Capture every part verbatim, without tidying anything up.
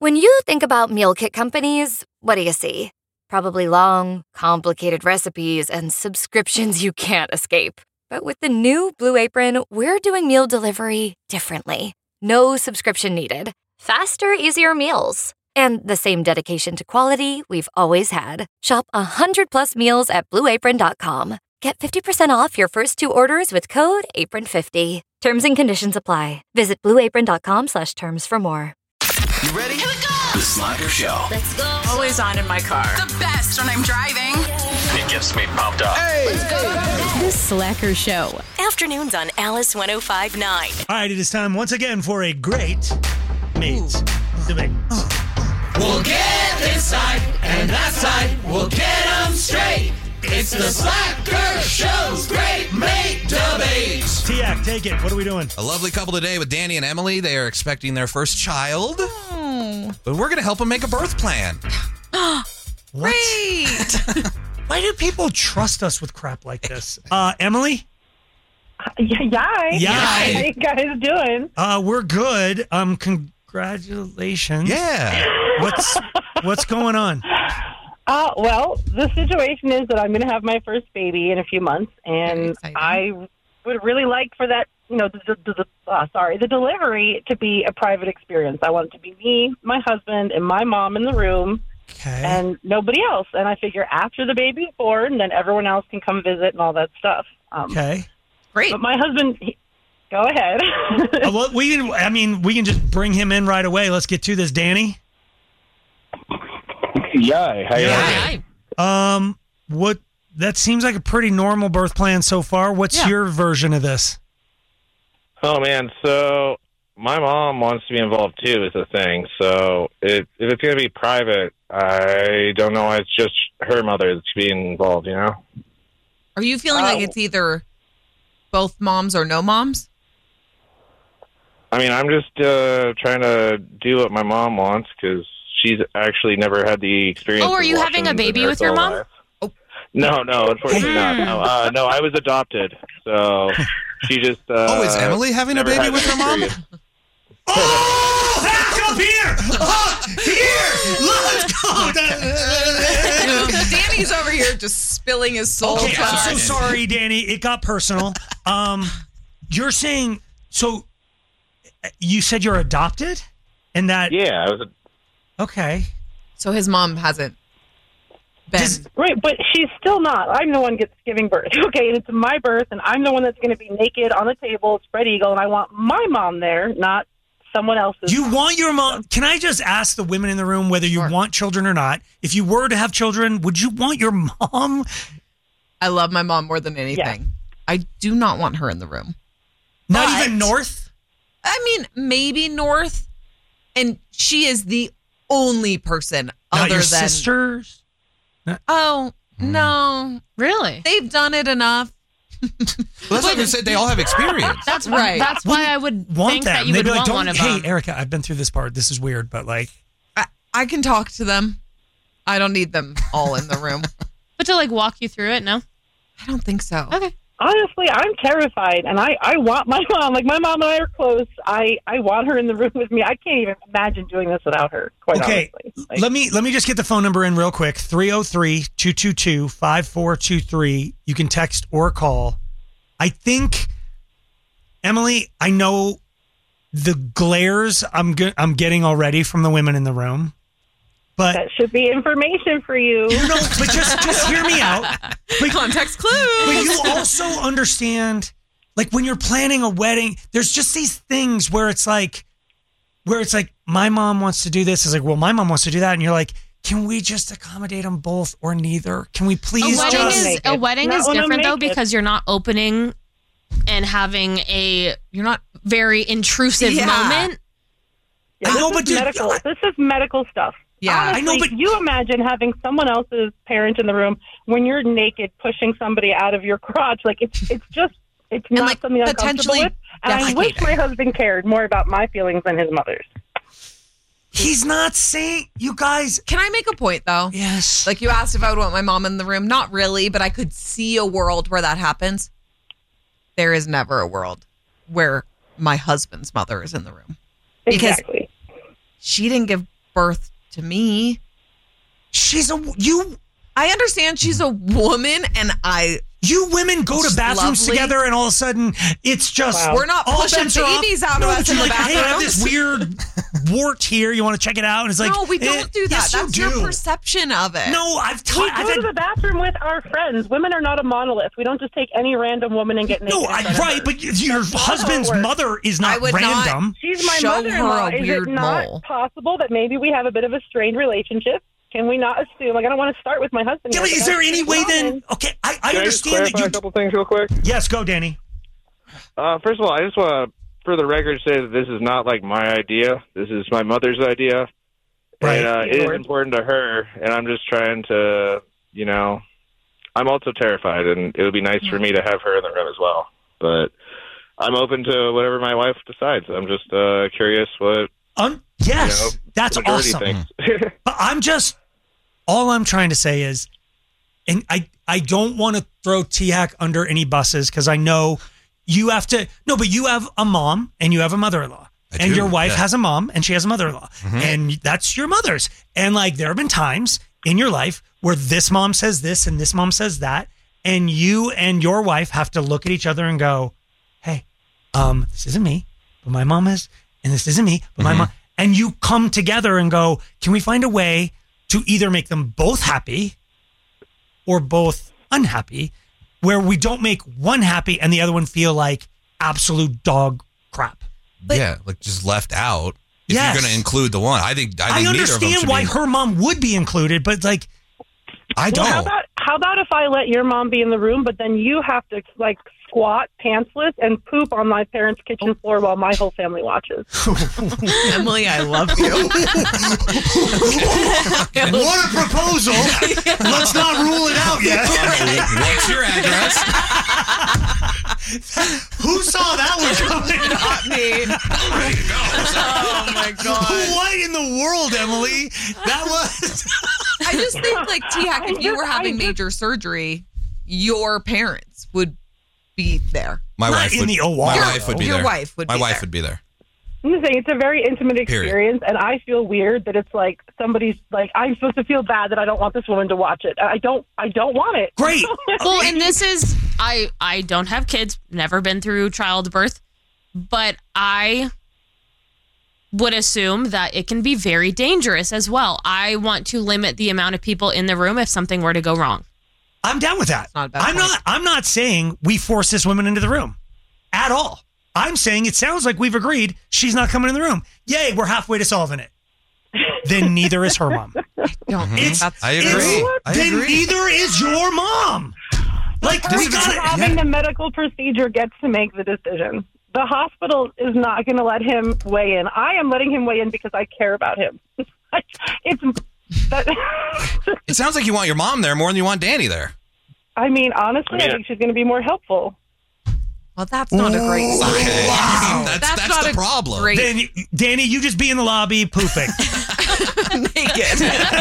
When you think about meal kit companies, what do you see? Probably long, complicated recipes and subscriptions you can't escape. But with the new Blue Apron, we're doing meal delivery differently. No subscription needed. Faster, easier meals. And the same dedication to quality we've always had. Shop one hundred plus meals at blue apron dot com. Get fifty percent off your first two orders with code apron fifty. Terms and conditions apply. Visit blue apron dot com slash terms for more. You ready? Here we go! The Slacker Show. Let's go. Always on in my car. The best when I'm driving. It gets me pumped up. Hey! Let's go. The Slacker Show. Afternoons on Alice one oh five point nine. All right, it is time once again for a great mates debate. We'll get inside and that side. We'll get them straight. It's the Slacker Show's Great Mate Debate. T-Ac, take it. What are we doing? A lovely couple today with Danny and Emily. They are expecting their first child. Oh. But we're going to help them make a birth plan. Great. Why do people trust us with crap like this? Uh, Emily? Yeah, yeah. Yeah. How you guys doing? Uh, we're good. Um, congratulations. Yeah. What's what's going on? Uh, well, the situation is that I'm going to have my first baby in a few months, and I would really like for that, you know, the, the, the uh, sorry, the delivery to be a private experience. I want it to be me, my husband, and my mom in the room, okay, and nobody else. And I figure after the baby's born, then everyone else can come visit and all that stuff. Um, okay, great. But my husband, he, go ahead. uh, well, we can. I mean, we can just bring him in right away. Let's get to this, Danny. Yeah, hi. Yeah. Um, what? That seems like a pretty normal birth plan so far. What's Yeah. your version of this? Oh man, so my mom wants to be involved too. Is the thing. So it, if it's going to be private, I don't know. It's just her mother that's being involved. You know. Are you feeling Uh, like it's either both moms or no moms? I mean, I'm just uh, trying to do what my mom wants because she's actually never had the experience. Oh, are of you watching having a baby the with your nurse all mom? life. No, no, unfortunately not. No, uh, no, I was adopted, so she just. Uh, Oh, is Emily having a never baby had with that her mom? experience. Oh, back up here! Up here! Let's go! Danny's over here just spilling his soul. Okay, I'm so sorry, Danny. It got personal. Um, you're saying so? You said you're adopted, and that yeah, I was. A, okay. So his mom hasn't been. Right, but she's still not. I'm the one gets giving birth. Okay, and it's my birth, and I'm the one that's going to be naked on the table, spread eagle, and I want my mom there, not someone else's. You want your mom? Can I just ask the women in the room whether you Sure. want children or not? If you were to have children, would you want your mom? I love my mom more than anything. I do not want her in the room. Not But- even North? I mean, maybe North, and she is the only person Not other your than sisters? Oh no, really? They've done it enough. Well, that's what I said. They all have experience. That's Right. That's why I would Want think them? that you They'd would be like, want "Don't- one of hey, them. Erica, I've been through this part. This is weird, but like, I, I can talk to them. I don't need them all in the room. But to like walk you through it, no? I don't think so. Okay. Honestly, I'm terrified, and I, I want my mom. Like, my mom and I are close. I, I want her in the room with me. I can't even imagine doing this without her, quite okay, honestly. Like, let me let me just get the phone number in real quick. three oh three, two two two, five four two three. You can text or call. I think, Emily, I know the glares I'm ge- I'm getting already from the women in the room. But that should be information for you. No, but just just hear me out. But, Context clues. But you also understand, like when you're planning a wedding, there's just these things where it's like, where it's like, my mom wants to do this. It's like, well, my mom wants to do that, and you're like, can we just accommodate them both or neither? Can we please A wedding just? is a wedding Not is when I'm different though naked. because you're not opening and having a You're not. very intrusive Yeah. moment. Yeah, I this know, is but dude, medical. I- This is medical stuff. Yeah. Honestly, I know, but- you imagine having someone else's parent in the room when you're naked, pushing somebody out of your crotch. Like it's it's just it's And, not like, something I'm comfortable potentially with. And I wish defecating. my husband cared more about my feelings than his mother's. He's not saying, you guys. Can I make a point though? Yes. Like you asked if I would want my mom in the room. Not really, but I could see a world where that happens. There is never a world where my husband's mother is in the room. Because Exactly. she didn't give birth to me. She's a you. I understand she's a woman, and I. You women go to bathrooms lovely. together, and all of a sudden it's just Wow. We're not all pushing bets are off. babies out no, of us but in you're the like, hey, I have bathrooms. this weird wart here. You want to check it out? And it's like, no, we eh, don't do that. Yes, That's you do. your perception of it. No, I've t- We I've go had to the bathroom with our friends. Women are not a monolith. We don't just take any random woman and get naked. no, in I, front of right, her. but your That's not husband's how it works. mother is I not would not- random. She's my Show mother-in-law. her a Is weird it not mole. possible that maybe we have a bit of a strained relationship? Can we not assume? Like, I don't want to start with my husband. Yeah, yet, but but is there that's any way common. then? Okay, I, I Can I just understand that clarify you. a couple things real quick? Yes, go, Danny. Uh, first of all, I just want to, for the record, say that this is not like my idea. This is my mother's idea. Right. And uh, it is Lord. important to her, and I'm just trying to, you know, I'm also terrified, and it would be nice for me to have her in the room as well. But I'm open to whatever my wife decides. I'm just uh, curious what, Um, yes, you know, that's the majority awesome. thinks. But I'm just, all I'm trying to say is, and I, I don't want to throw T-Hack under any buses because I know you have to, no, but you have a mom and you have a mother-in-law. I And do, your wife yeah. has a mom and she has a mother-in-law. And that's your mother's. And like, there have been times in your life where this mom says this and this mom says that. And you and your wife have to look at each other and go, hey, um, this isn't me, but my mom is, and this isn't me, but my mom. And you come together and go, can we find a way to either make them both happy or both unhappy, where we don't make one happy and the other one feel like absolute dog crap? yeah, like just left out. If Yes. you're going to include the one, I think I, I, think neither of them understand should why be, her mom would be included, but like, I don't. Well, how about how about if I let your mom be in the room, but then you have to like squat pantsless and poop on my parents' kitchen floor while my whole family watches? Emily, I love you. what a proposal! Let's not rule it out yet. What's your address? Who saw that one coming? Not me. Ready to go. Oh my god. What in the world, Emily? That was. I just think like T-Hack, if you were I having just- major surgery, your parents would be there. My Not wife in would, the O R, My wife would be Your there. wife would My be wife there. would be there. I'm just saying it's a very intimate Period. experience, and I feel weird that it's like somebody's like I'm supposed to feel bad that I don't want this woman to watch it. I don't. I don't want it. Great. Well, and this is I I don't have kids, never been through childbirth, but I would assume that it can be very dangerous as well. I want to limit the amount of people in the room if something were to go wrong. I'm down with that. not a bad I'm point. not. I'm not saying we force this woman into the room at all. I'm saying it sounds like we've agreed she's not coming in the room. Yay, we're halfway to solving it. Then neither is her mom. Don't think It's, that's I it's- agree. I then agree. neither is your mom. Like The we person got having the medical procedure gets to make the decision. The hospital is not going to let him weigh in. I am letting him weigh in because I care about him. It's. That, It sounds like you want your mom there more than you want Danny there. I mean, honestly, I Yeah. think she's going to be more helpful. Well, that's not a great sign. Okay. Wow. That's, That's that's, not the a problem. great- Then Danny, you just be in the lobby pooping. Naked.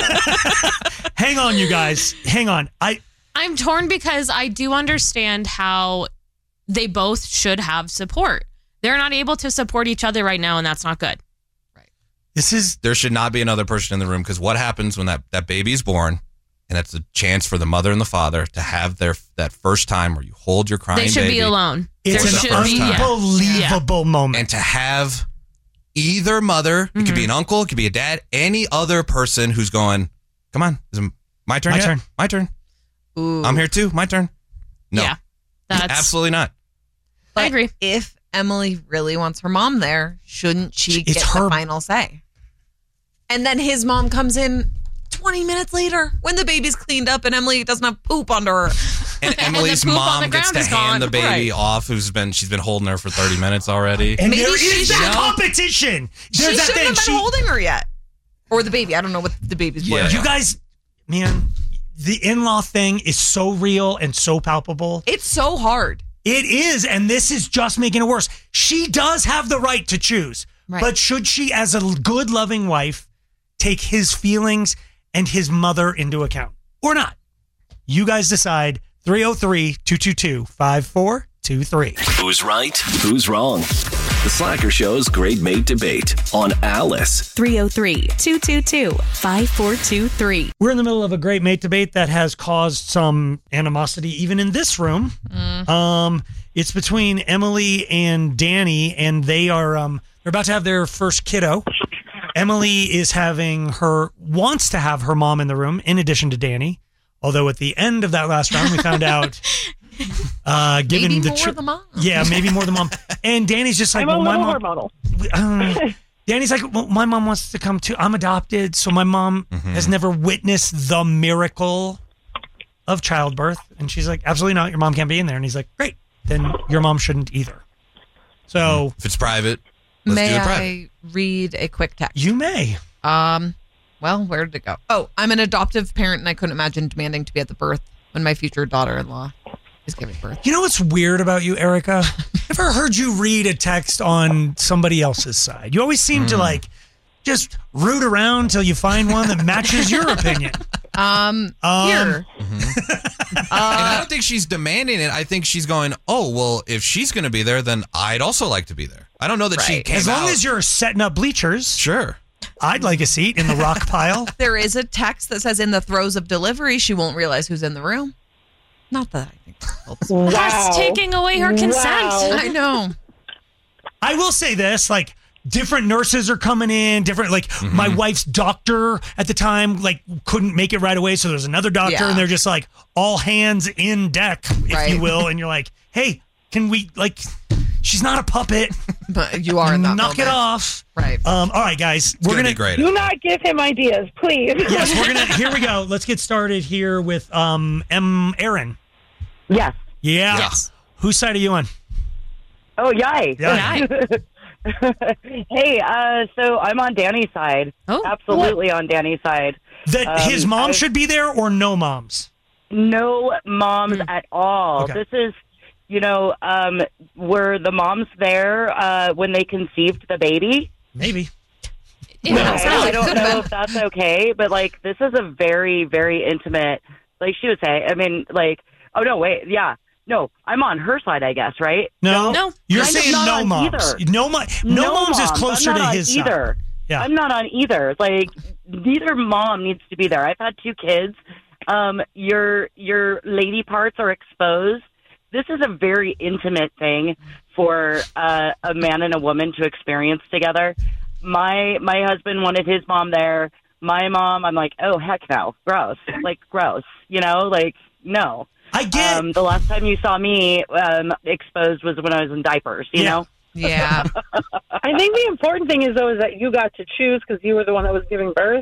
Hang on, you guys. Hang on. I I'm torn because I do understand how they both should have support. They're not able to support each other right now, and that's not good. this is There should not be another person in the room because what happens when that, that baby is born, and that's a chance for the mother and the father to have their that first time where you hold your crying They should baby be alone. it's there the should an first be time. yeah. unbelievable moment. and to have either mother, it could be an uncle, it could be a dad, any other person who's going, come on, is it my turn My yet? turn. My turn. Ooh. I'm here too. My turn. No, Yeah, that's absolutely not. I agree. If Emily really wants her mom there, shouldn't she It's get her- the final say? And then his mom comes in twenty minutes later when the baby's cleaned up and Emily doesn't have poop under her. And Emily's poop on mom the gets ground to is hand gone. the baby Right. off, who's been she's been holding her for thirty minutes already. And Maybe there she is that should- competition. She There's shouldn't that thing. have been She- holding her yet. Or the baby. I don't know what the baby's Yeah. born. You guys, man, the in-law thing is so real and so palpable. It's so hard. It is, and this is just making it worse. She does have the right to choose, Right. but should she, as a good, loving wife, take his feelings and his mother into account or not? You guys decide. three oh three, two two two, five four two three. Who's right? Who's wrong? The Slacker Show's Great Mate Debate on Alice. three oh three, two two two, five four two three. We're in the middle of a great mate debate that has caused some animosity even in this room. Mm. Um, it's between Emily and Danny, and they are um, they're about to have their first kiddo. Emily is having her wants to have her mom in the room in addition to Danny. Although at the end of that last round, we found out, uh, given maybe the more tr- the mom. yeah, maybe more the mom. And Danny's just like, I'm a well, my little mom. hormonal. Uh, Danny's like, well, my mom wants to come too. I'm adopted, so my mom Mm-hmm. has never witnessed the miracle of childbirth. And she's like, absolutely not. Your mom can't be in there. And he's like, great, then your mom shouldn't either. So If it's private, let's May do it private. I read a quick text? you may. Um, well, where did it go? Oh, I'm an adoptive parent, and I couldn't imagine demanding to be at the birth when my future daughter-in-law is giving birth. You know what's weird about you, Erica? Never heard you read a text on somebody else's side. You always seem to like just root around till you find one that matches your opinion. Um, Um, here. and I don't think she's demanding it. I think she's going, oh, well, if she's going to be there, then I'd also like to be there. I don't know that she Right. came As long out. as you're setting up bleachers, Sure. I'd like a seat in the rock pile. There is a text that says in the throes of delivery, she won't realize who's in the room. Not that I think that helps. Wow. That's taking away her consent. Wow. I know. I will say this, like, different nurses are coming in, different, like, my wife's doctor at the time, like, couldn't make it right away, so there's another doctor, Yeah. and they're just, like, all hands in deck, if Right. you will, and you're like, hey, can we, like, she's not a puppet. But you are in that Knock it moment. off. Right. Um, all right, guys. It's we're gonna going be great. Do not give him ideas, please. Yes, we're going to, here we go. Let's get started here with um, M. Aaron. Yes. Yeah. Yes. Whose side are you on? Oh, yay. Yeah. Hey, uh, so I'm on Danny's side. Oh. Absolutely on Danny's side. That Um, his mom I- should be there or no moms? No moms at all. Okay. This is, you know, um, were the moms there uh, when they conceived the baby? Maybe. Yeah, I, so I it don't could've know been. if that's okay, but like this is a very, very intimate. Like she would say, I mean, like, oh no, wait, yeah, no, I'm on her side, I guess, right? No. No. You're I'm saying not no on moms. either. No, mo- no, moms is moms. closer I'm to not his on either. side. Yeah. I'm not on either. Like neither mom needs to be there. I've had two kids. Um, your your lady parts are exposed. This is a very intimate thing for uh, a man and a woman to experience together. My my husband wanted his mom there. My mom, I'm like, oh heck no, gross, like gross. You know, like no. I get. Um, the last time you saw me um, exposed was when I was in diapers. You Yeah. know. Yeah. I think the important thing is though is that you got to choose because you were the one that was giving birth.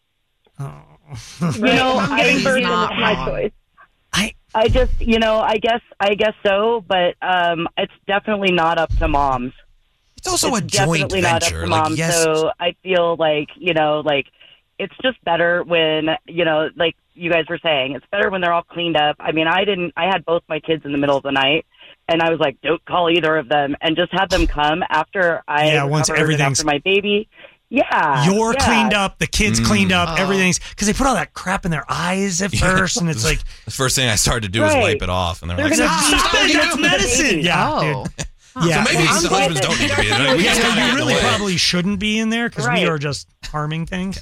Oh. You know, I'm giving he's birth is not my wrong. choice. I I just, you know, I guess, I guess so, but um, it's definitely not up to moms. It's also it's a joint definitely not up venture. to Like, moms. yes. So I feel like, you know, like it's just better when, you know, like you guys were saying, it's better when they're all cleaned up. I mean, I didn't, I had both my kids in the middle of the night, and I was like, don't call either of them, and just have them come after I Yeah, once recovered and everything's- after my baby. Yeah, You're yeah. cleaned up. The kids cleaned up. Oh. Everything's because they put all that crap in their eyes at first, and it's like, The first thing I started to do was Right. wipe it off, and they're, They're like, gonna "Stop, keep stop bringing it, it it's to the medicine." baby. Yeah, Oh. dude. Yeah, So maybe I'm these glad husbands that- don't need to be in it. We yeah, just gotta you get in the really way. probably shouldn't be in there because we Right. are just harming things.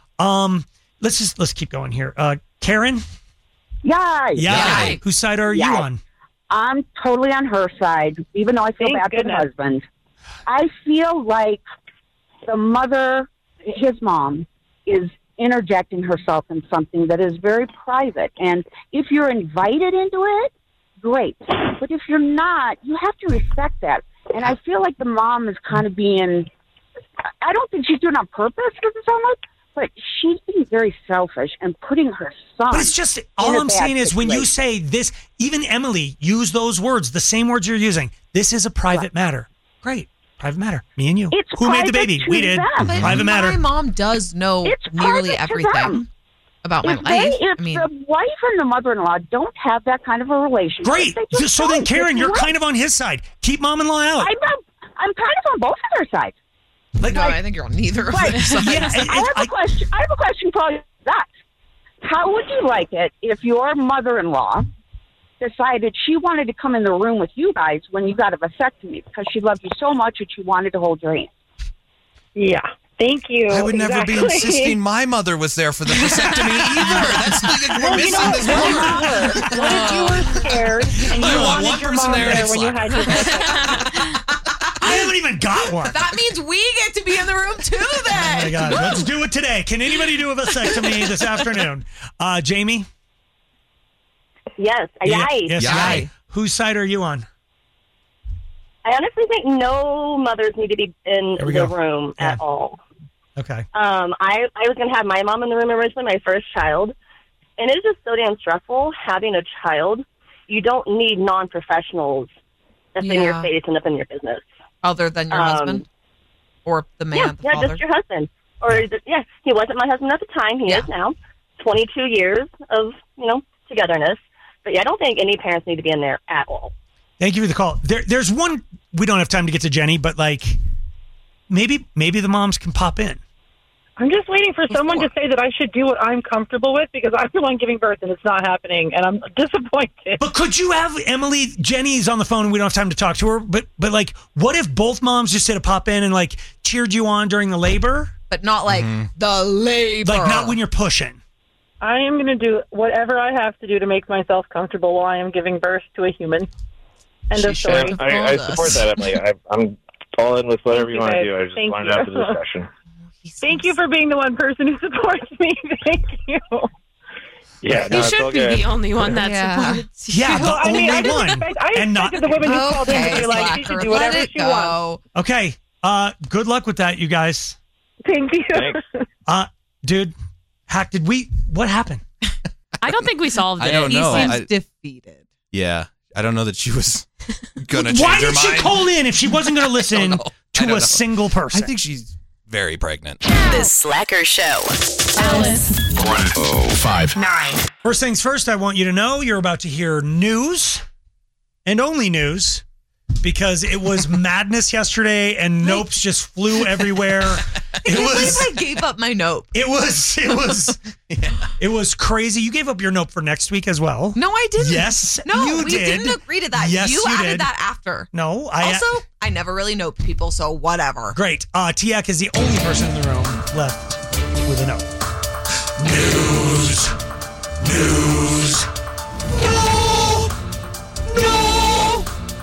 Um, let's just let's keep going here. Uh, Karen, Yeah. yeah, Yay. whose side are you Yay. on? I'm totally on her side, even though I feel Thank bad for the goodness. husband. I feel like the mother, his mom, is interjecting herself in something that is very private. And if you're invited into it, great. But if you're not, you have to respect that. And I feel like the mom is kind of being, I don't think she's doing it on purpose, doesn't sound like, but she's being very selfish and putting her son. But it's just in all a I'm bad saying is when you situation. say this, even Emily used those words, the same words you're using. This is a private matter. Great, private matter. Me and you. It's Who made the private baby? to We did. them. But Private my matter. mom does know It's nearly private to everything them. about my If, life. they, if I mean, the wife and the mother-in-law don't have that kind of a relationship, Great. they just So then, don't. Karen, It's you're right. kind of on his side. Keep mom-in-law out. I'm, not- I'm kind of on both of their sides. Like, no, I think you're on neither of Right. their sides. Yeah, I have a I- question. I have a question for you. That how would you like it if your mother-in-law decided she wanted to come in the room with you guys when you got a vasectomy because she loved you so much and she wanted to hold your hand. Yeah. Thank you. I would never exactly. be insisting my mother was there for the vasectomy either. That's like, we're Well, you missing know, this what part. if you were, what if you were scared and you I want wanted one your person mom there there and when you it's had your vasectomy? I haven't even got one. That means we get to be in the room too then. Oh my God. Let's do it today. Can anybody do a vasectomy this afternoon? Uh, Jamie? Yes. Yeah, Yay. yes, yay. Whose side are you on? I honestly think no mothers need to be in There we the go. room Yeah. at all. Okay. Um, I, I was going to have my mom in the room originally, my first child. And it's just so damn stressful having a child. You don't need non-professionals up in your Yeah. face and up in your business. Other than your Um, husband? Or the man, yeah, the yeah, father? just your husband. Or, yeah. yeah, he wasn't my husband at the time. He Yeah. is now. twenty-two years of, you know, togetherness. But yeah, I don't think any parents need to be in there at all. Thank you for the call. There, there's one, we don't have time to get to Jenny, but like maybe maybe the moms can pop in. I'm just waiting for someone to say that I should do what I'm comfortable with because I'm the one giving birth and it's not happening, and I'm disappointed. But could you have Emily? Jenny's on the phone and we don't have time to talk to her. But but like, what if both moms just said to pop in and like cheered you on during the labor? But not like the labor. Like not when you're pushing. I am going to do whatever I have to do to make myself comfortable while I am giving birth to a human. End of story. I, I support that, Emily. I, I'm all in with whatever you want to babe. do. I just Thank wanted you. to have the discussion. Thank you for being the one person who supports me. Thank you. Yeah, no, You it's all should be good. the only one that Yeah. supports you. Yeah, the Well, I mean, I only just one. expect, I And not- expected the women who called in to Okay, be like, she should slacker, do let whatever it she wants. go. Okay. Uh, good luck with that, you guys. Thank you. Thanks. Uh, dude, Hack, did we? What happened? I don't think we solved it. I don't He know. seems I- defeated. Yeah. I don't know that she was going to change Why her did she mind. call in if she wasn't going to listen know. I to don't a know. single person? I think she's very pregnant. The Slacker Show. Alice. one oh five Nine. First things first, I want you to know you're about to hear news and only news because it was madness yesterday and nopes just flew everywhere. I It can't was believe I gave up my note. it was it was it was crazy. You gave up your nope for next week as well. No, I didn't. Yes, No, you we did. didn't agree to that. Yes, you, you added did. that after. No, I Also, I never really noped people, so whatever. Great. Uh, Tiak is the only person in the room left with a note. News. News. No. No.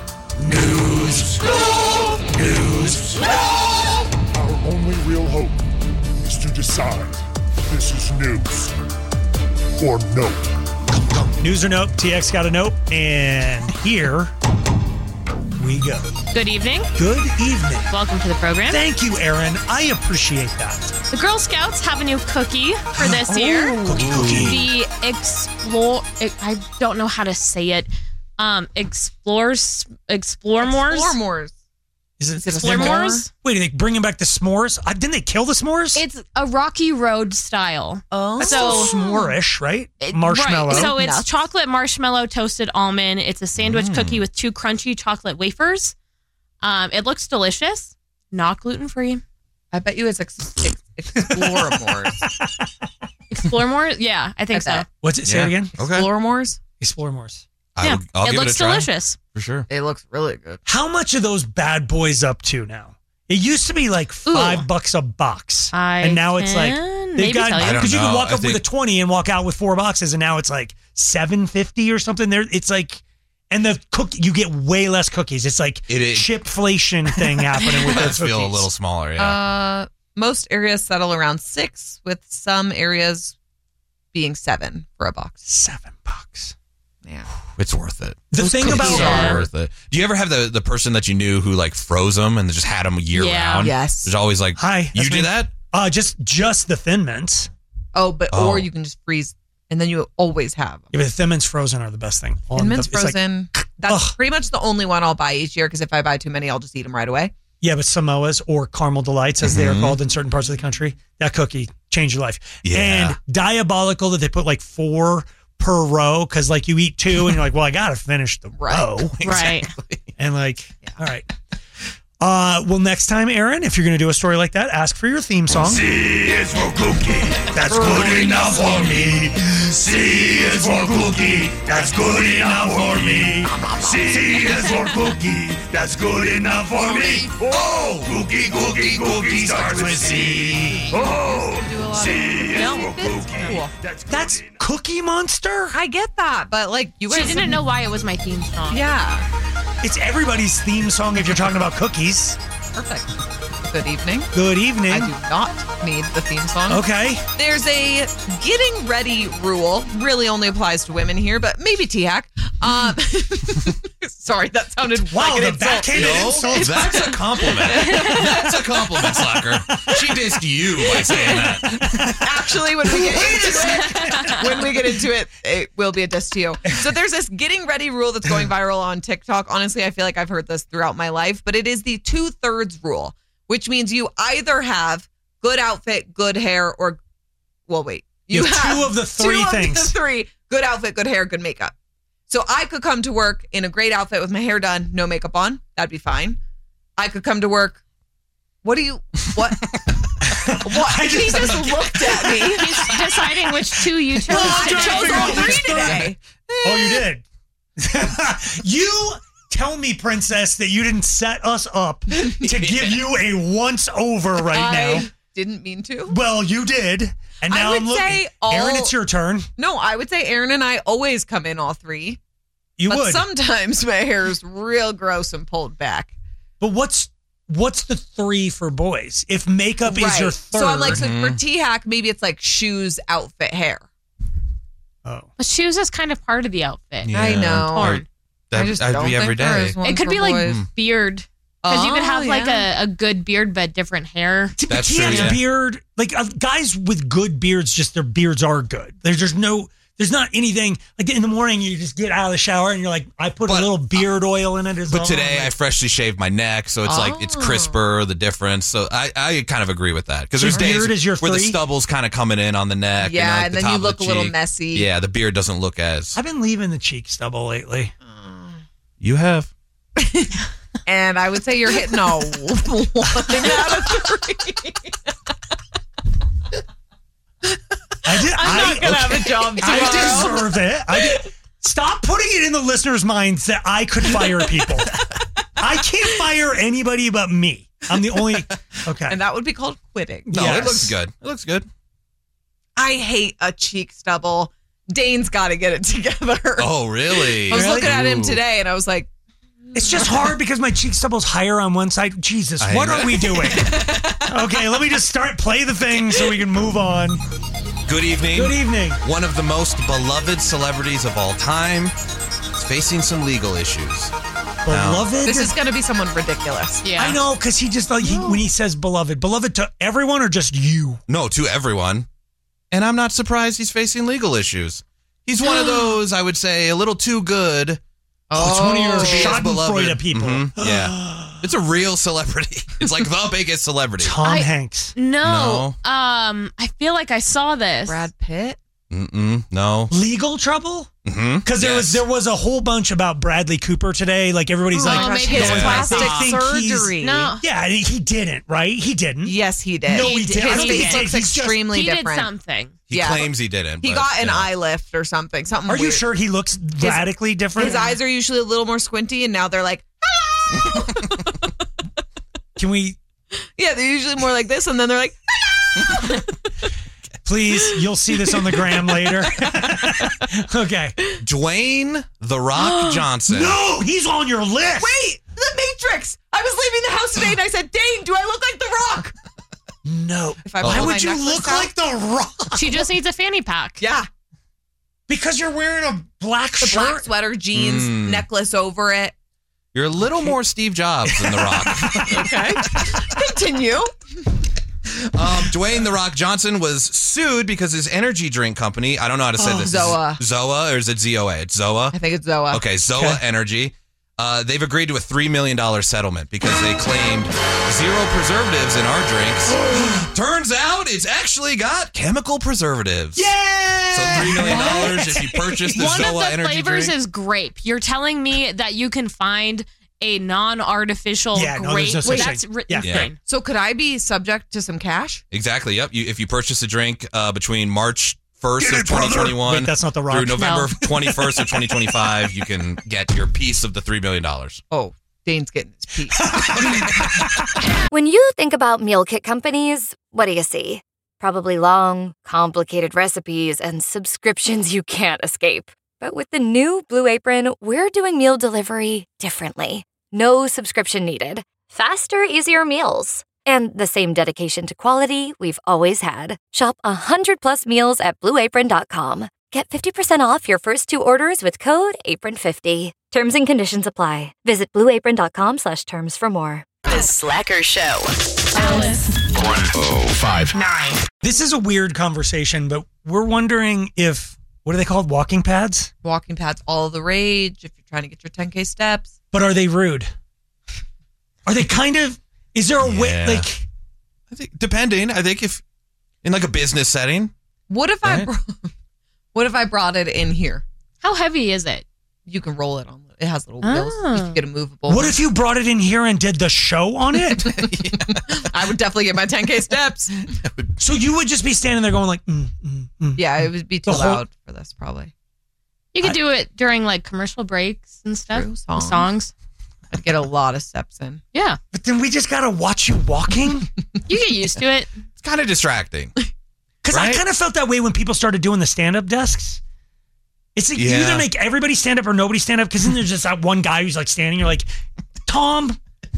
News. No. News. No. Our only real hope is to decide this is news or no. News or nope? T X got a nope, and here we go. Good evening. Good evening. Welcome to the program. Thank you, Aaron. I appreciate that. The Girl Scouts have a new cookie for this Oh, year. cookie, cookie. The Explore, I don't know how to say it. Um, Explores, Explore Mores. Explore Mores. Is it, Explore Mores? Wait, are they bringing back the s'mores? Uh, didn't they kill the s'mores? It's a Rocky Road style. Oh, That's so still s'more-ish, right? It- Marshmallow. Right. So it's Nuts. chocolate marshmallow toasted almond. It's a sandwich Mm. cookie with two crunchy chocolate wafers. Um, it looks delicious. Not gluten free. I bet you it's ex- ex- Explore Mores. Explore more? Yeah, I think I so. bet. What's it? Say Yeah. it again. Okay. Explore Mores? Explore Mores. I yeah, will, I'll it give looks it a try. delicious. For sure. It looks really good. How much are those bad boys up to now? It used to be like five Ooh. bucks a box, I and now it's like can they've maybe got tell you. I don't because you can know. walk I up with a think- twenty and walk out with four boxes, and now it's like seven fifty or something. There, it's like, and the cook you get way less cookies. It's like It is- chipflation thing happening with It those does feel a cookies. little smaller, yeah. Uh, most areas settle around six, with some areas being seven for a box. Seven bucks. Yeah. It's worth it. The thing It's about so Yeah. worth it. Do you ever have the, the person that you knew who like froze them and just had them year Yeah. round? Yes. There's always like, hi, you that's do me. that? Uh, just just the Thin Mints. Oh, but Oh. or you can just freeze, and then you always have them. Yeah, but the Thin Mints frozen are the best thing. On Thin the- Mints it's like- frozen. That's Ugh. pretty much the only one I'll buy each year, because if I buy too many, I'll just eat them right away. Yeah, but Samoas or Caramel Delights, as they are Mhm. called in certain parts of the country, that cookie changed your life. Yeah. And diabolical that they put like four per row because like you eat two and you're like, well, I got to finish the Right. row. Right. And like, all right. Uh, well, next time, Aaron, if you're going to do a story like that, ask for your theme song. C is for cookie. That's good enough for me. C is for cookie. That's good enough for me. C is for cookie. That's good enough for me. Oh, cookie, cookie, cookie starts with C. Oh, C is for cookie. Cool. That's Cookie Monster? I get that, but like you guys She didn't know why it was my theme song. Yeah. It's everybody's theme song if you're talking about cookies. Perfect. Good evening. Good evening. I do not need the theme song. Okay. There's a getting ready rule. Really only applies to women here, but maybe T-Hack. Um, sorry, that sounded Wow, like the an insult. backhanded No, insult. that's a compliment. That's a compliment, Slacker. She dissed you by saying that. Actually, when we get into it, when we get into it, it will be a diss to you. So there's this getting ready rule that's going viral on TikTok. Honestly, I feel like I've heard this throughout my life, but it is the two-thirds rule, which means you either have good outfit, good hair, or, well, wait. You have two of the three two things. Of the three, good outfit, good hair, good makeup. So I could come to work in a great outfit with my hair done, no makeup on. That'd be fine. I could come to work. What do you, what? What? I He just- just looked at me. He's deciding which two you chose. Well, I'm I trying to chose figure all out three which three. today. Oh, you did? You tell me, Princess, that you didn't set us up to give you a once over right I now. didn't mean to. Well, you did. And I now would I'm looking. say all- Aaron, it's your turn. No, I would say Aaron and I always come in all three. You but would. sometimes my hair is real gross and pulled back. But what's what's the three for boys? If makeup is your third. So I'm like, so for T-Hack, maybe it's like shoes, outfit, hair. Oh. But shoes is kind of part of the outfit. Yeah. I know. Torn. That, I just that'd don't be every think there day. is one It could for be like boys. beard. Because you could Oh, have like yeah. a, a good beard but different hair. That's he true, has yeah. beard. Like uh, guys with good beards, just their beards are good. There's just no, there's not anything like in the morning you just get out of the shower and you're like, I put But, a little beard oil in it. As But well. today I freshly shaved my neck, so it's like it's Oh. crisper, the difference. So I, I kind of agree with that because So there's days beard is your where the three? stubble's kind of coming in on the neck. Yeah, you know, like and the then you top of the look a little cheek. messy. Yeah, the beard doesn't look as I've been leaving the cheek stubble lately. you have. And I would say you're hitting a one out of three. I did. I'm I, not gonna have a job tomorrow. I deserve it. I did, stop putting it in the listeners' minds that I could fire people. I can't fire anybody but me. I'm the only. Okay. And that would be called quitting. No, Yes. it looks good. It looks good. I hate a cheek stubble. Dane's got to get it together. Oh, really? I was looking at him Ooh. today and I was like, It's just hard because my cheek stubble's higher on one side. Jesus, I what know. are we doing? Okay, let me just start play the thing so we can move on. Good evening. Good evening. One of the most beloved celebrities of all time is facing some legal issues. Now, Beloved. this is going to be someone ridiculous. Yeah. I know because he just like he, when he says beloved, beloved to everyone or just you. no, to everyone. And I'm not surprised he's facing legal issues. He's one of those, I would say, a little too good. Oh, it's one of your to be as beloved. Schadenfreude people. Mhm, yeah. It's a real celebrity. It's like the biggest celebrity. Tom I- Hanks. No. Um, I feel like I saw this. Brad Pitt? Mm-mm, no. Legal trouble? Mm-hmm. Because there was Yes. there was a whole bunch about Bradley Cooper today. Like everybody's Oh, like, gosh, his going, plastic they think he's- surgery. No. Yeah, he he didn't, right? He didn't. Yes, he did. No, he didn't. I His don't think he face did. looks He's just- extremely He did different. something. He Yeah. claims he didn't. He but, got an yeah. eye lift or something. Something Are you weird. sure he looks radically different? His eyes are usually a little more squinty, and now they're like, Can we yeah, they're usually more like this, and then they're like, please? You'll see this on the gram later. Okay. Dwayne The Rock Johnson. No, he's on your list. wait, The Matrix. I was leaving the house today, and I said, Dane, do I look like The Rock? No. If I Why pull my would you necklace look out- like the Rock? She just needs a fanny pack. Yeah, Because you're wearing a black the shirt. black sweater, jeans, Mm. necklace over it. You're a little more Steve Jobs than The Rock. Okay, continue. Um, Dwayne The Rock Johnson was sued because his energy drink company, I don't know how to say Oh, this. Zoa. Zoa, or is it Z O A? It's Zoa. I think it's Zoa. Okay, Zoa Okay. Energy. Uh, they've agreed to a three million dollars settlement because they claimed zero preservatives in our drinks. Turns out it's actually got chemical preservatives. Yeah. So three million dollars if you purchase the One Zoa of the Energy flavors drink. is grape. You're telling me that you can find a non-artificial Yeah, no, great. there's no Wait, such that's thing. ri- Yeah. insane. So could I be subject to some cash? Exactly. Yep. You, if you purchase a drink uh, between March first Get of it, brother. twenty twenty-one Wait, that's not The Rock. through November No. twenty-first of twenty twenty-five, you can get your piece of the three million dollars. Oh, Dane's getting his piece. When you think about meal kit companies, what do you see? Probably long, complicated recipes and subscriptions you can't escape. But with the new Blue Apron, we're doing meal delivery differently. No subscription needed. Faster, easier meals. And the same dedication to quality we've always had. Shop one hundred plus meals at blue apron dot com. Get fifty percent off your first two orders with code apron fifty. Terms and conditions apply. Visit blue apron dot com slash terms for more. The Slacker Show. Alice. one oh five nine. This is a weird conversation, but we're wondering if, what are they called? Walking pads? Walking pads, all the rage if you're trying to get your ten K steps. But are they rude? Are they kind of, is there a way, Yeah. like, I think depending. I think if in like a business setting. What if I Right. br- what if I brought it in here? How heavy is it? You can roll it on. It has little wheels. You can get a movable. what if you brought it in here and did the show on it? I would definitely get my ten K steps. So you would just be standing there going like, mm, mm, mm. Yeah, it would be too The whole- loud for this probably. You could I- do it during like commercial breaks and stuff. True, Songs. songs. I'd get a lot of steps in. Yeah. But then we just got to watch you walking? You get used to it. It's kind of distracting. Because I Right? kind of felt that way when people started doing the stand-up desks. It's like you Yeah. either make everybody stand up or nobody stand up, because then there's just that one guy who's like standing. You're like, Tom,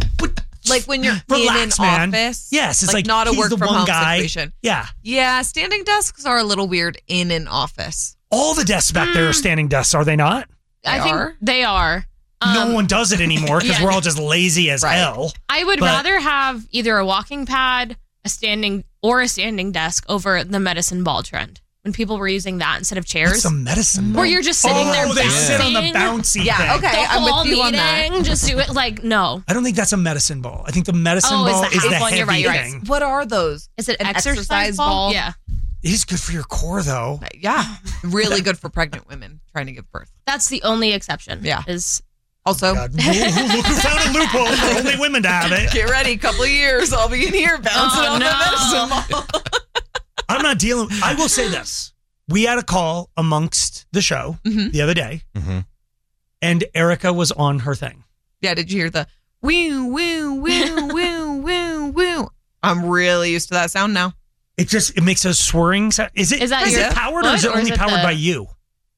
Like when you're relax, in an man. office. Yes, it's like, not a he's work the from one home guy. situation. Yeah. Yeah, standing desks are a little weird in an office. All the desks back there are standing desks, are they not? I They think are? they are. no Um, one does it anymore because yeah. we're all just lazy as Right. hell. I would But- rather have either a walking pad, a standing, or a standing desk over the medicine ball trend. When people were using that instead of chairs. What's a medicine Where ball? you're just sitting oh, there they sit on the bouncing. bouncy Yeah, thing. okay. The I'm with whole you on that. meeting, just do it like no. I don't think that's a medicine ball. I think the medicine Oh, it's ball the is the half one. heavy You're right, you're right. thing. What are those? Is it An exercise, exercise ball? ball? Yeah, It is good for your core, though. Yeah, really good for pregnant women trying to give birth. that's the only exception. Yeah. is Also, God, look who found a loophole for only women to have it. get ready. Couple of years, I'll be in here bouncing Oh, on no. the medicine ball. I'm not dealing. I will say this: we had a call amongst the show Mhm. the other day, Mm-hmm. and Erica was on her thing. Yeah, did you hear the woo woo woo woo woo woo? I'm really used to that sound now. It just it makes a swirring sound. Is it Is that is your it powered or is foot, it or is only it powered the- by you?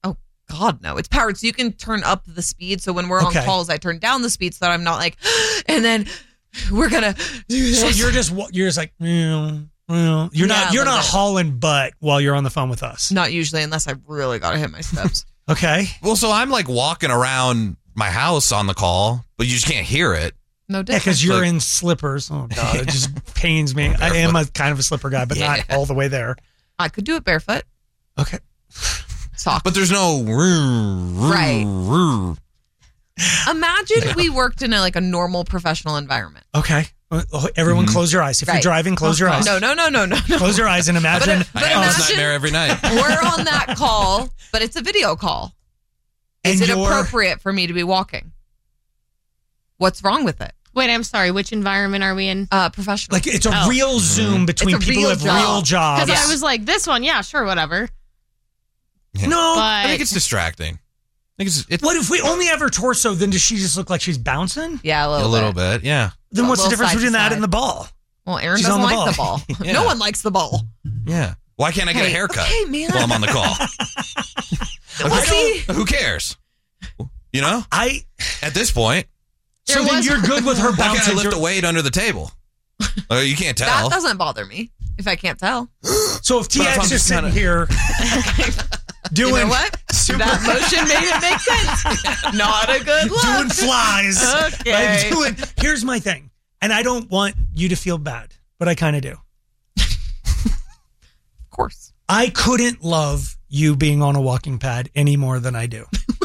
God, no. It's powered, so you can turn up the speed. So when we're Okay. on calls, I turn down the speed so that I'm not like, and then we're gonna do this. So you're just wa- you're just like meow, meow. you're Yeah, not a you're little not bit. hauling butt while you're on the phone with us. Not usually, unless I really gotta hit my steps. Okay. Well, so I'm like walking around my house on the call, but you just can't hear it. No Yeah, difference. because you're Like- in slippers. Oh god, it just pains me. I am a kind of a slipper guy, but not Yeah. all the way there. I could do it barefoot. Okay. Sock. But there's no Right. right. Imagine we worked in a, like a normal professional environment. Okay. Uh, Everyone, Mhm. close your eyes. If you're Right. driving, close your eyes. No, no, no, no, no, no. Close your eyes and imagine. But, I have this imagine nightmare every night. we're on that call, but it's a video call. Is And it you're- appropriate for me to be walking? What's wrong with it? wait. I'm sorry. Which environment are we in? Uh, professional. Like it's a Oh. real Zoom between It's a people who real have job. real jobs. Because I was like, this one, yeah, sure, whatever. no. But I think it's distracting. I think it's, it's What if we only have her torso? Then does she just look like she's bouncing? yeah, a a little, little bit. bit. Yeah. Then A what's the little difference side to between that side. and the ball? Well, Aaron She's doesn't on the like the ball. Yeah. No one likes the ball. Yeah. Why can't I get a Hey, haircut okay, man. while I'm on the call? Well, see, Who cares? You know? I. At this point, So There then was- you're good with her why can't I bouncing. lift a You're- weight under the table? Uh, you can't that tell. doesn't bother me if I can't tell. So if T But if X I'm is just sitting kinda- here doing You know what? That motion made it make sense. Not a good look. doing flies. Okay. Like, doing, here's my thing, and I don't want you to feel bad, but I kind of do. Of course. I couldn't love you being on a walking pad any more than I do.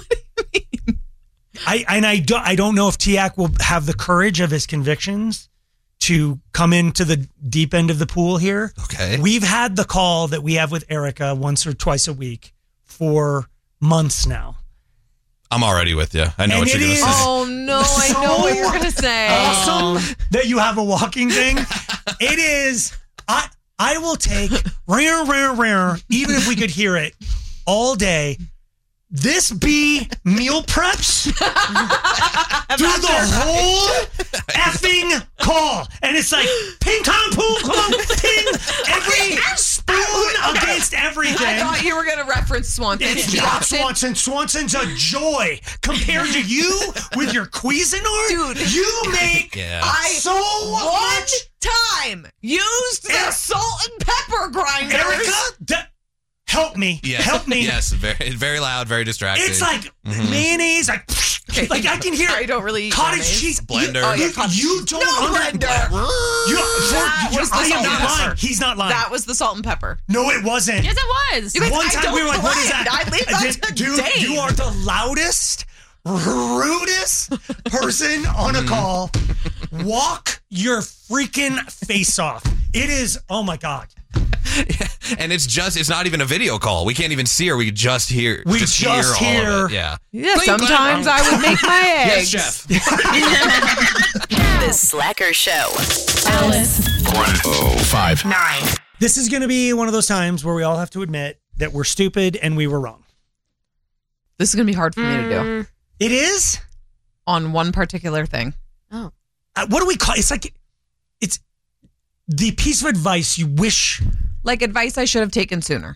I and I don't I don't know if Tiak will have the courage of his convictions to come into the deep end of the pool here. Okay. We've had the call that we have with Erica once or twice a week for months now. I'm already with you. I know And what you're it going to is- say. Oh no. Oh, I know what you're gonna say. Awesome that you have a walking thing. It is. I I will take rare, rare, rare. Even if we could hear it all day. This be meal preps through the whole effing call. And it's like ping pong pool, pong, ping, every spoon against everything. I thought you were going to reference Swanson. It's not Swanson. Swanson's a joy compared to you with your Cuisinart. Dude, you make Yeah. I so much time used the salt and pepper grinders. Erica, that, help me. Yes. Help me. Yes, very, very loud, very distracting. It's like Mhm. mayonnaise. Like, Okay. like I can hear. I don't really eat cottage mayonnaise. cheese Blender. You, Oh, yeah, you- cottage you cheese. don't No under- blender. You, for, That you- was the I am salt not and lying. pepper. He's not lying. That was the salt and pepper. No, it wasn't. Yes, it was. You guys, One I time don't we were like, "What is blend. that?" I leave And that then, to dude, Dave. you are the loudest, rudest person on a call. Walk your freaking face off. It is. Oh my god. And it's just, it's not even a video call. We can't even see her. We just hear, We just, just hear, all hear- of it. Yeah. Yeah, Clink, sometimes clank. I would make my eggs. Yes, chef. The Slacker Show. Alice. one oh five. Nine. This is going to be one of those times where we all have to admit that we're stupid and we were wrong. This is going to be hard for me to do Mm, It is. on one particular thing. oh. Uh, what do we call? It's like it's the piece of advice you wish. Like advice I should have taken sooner.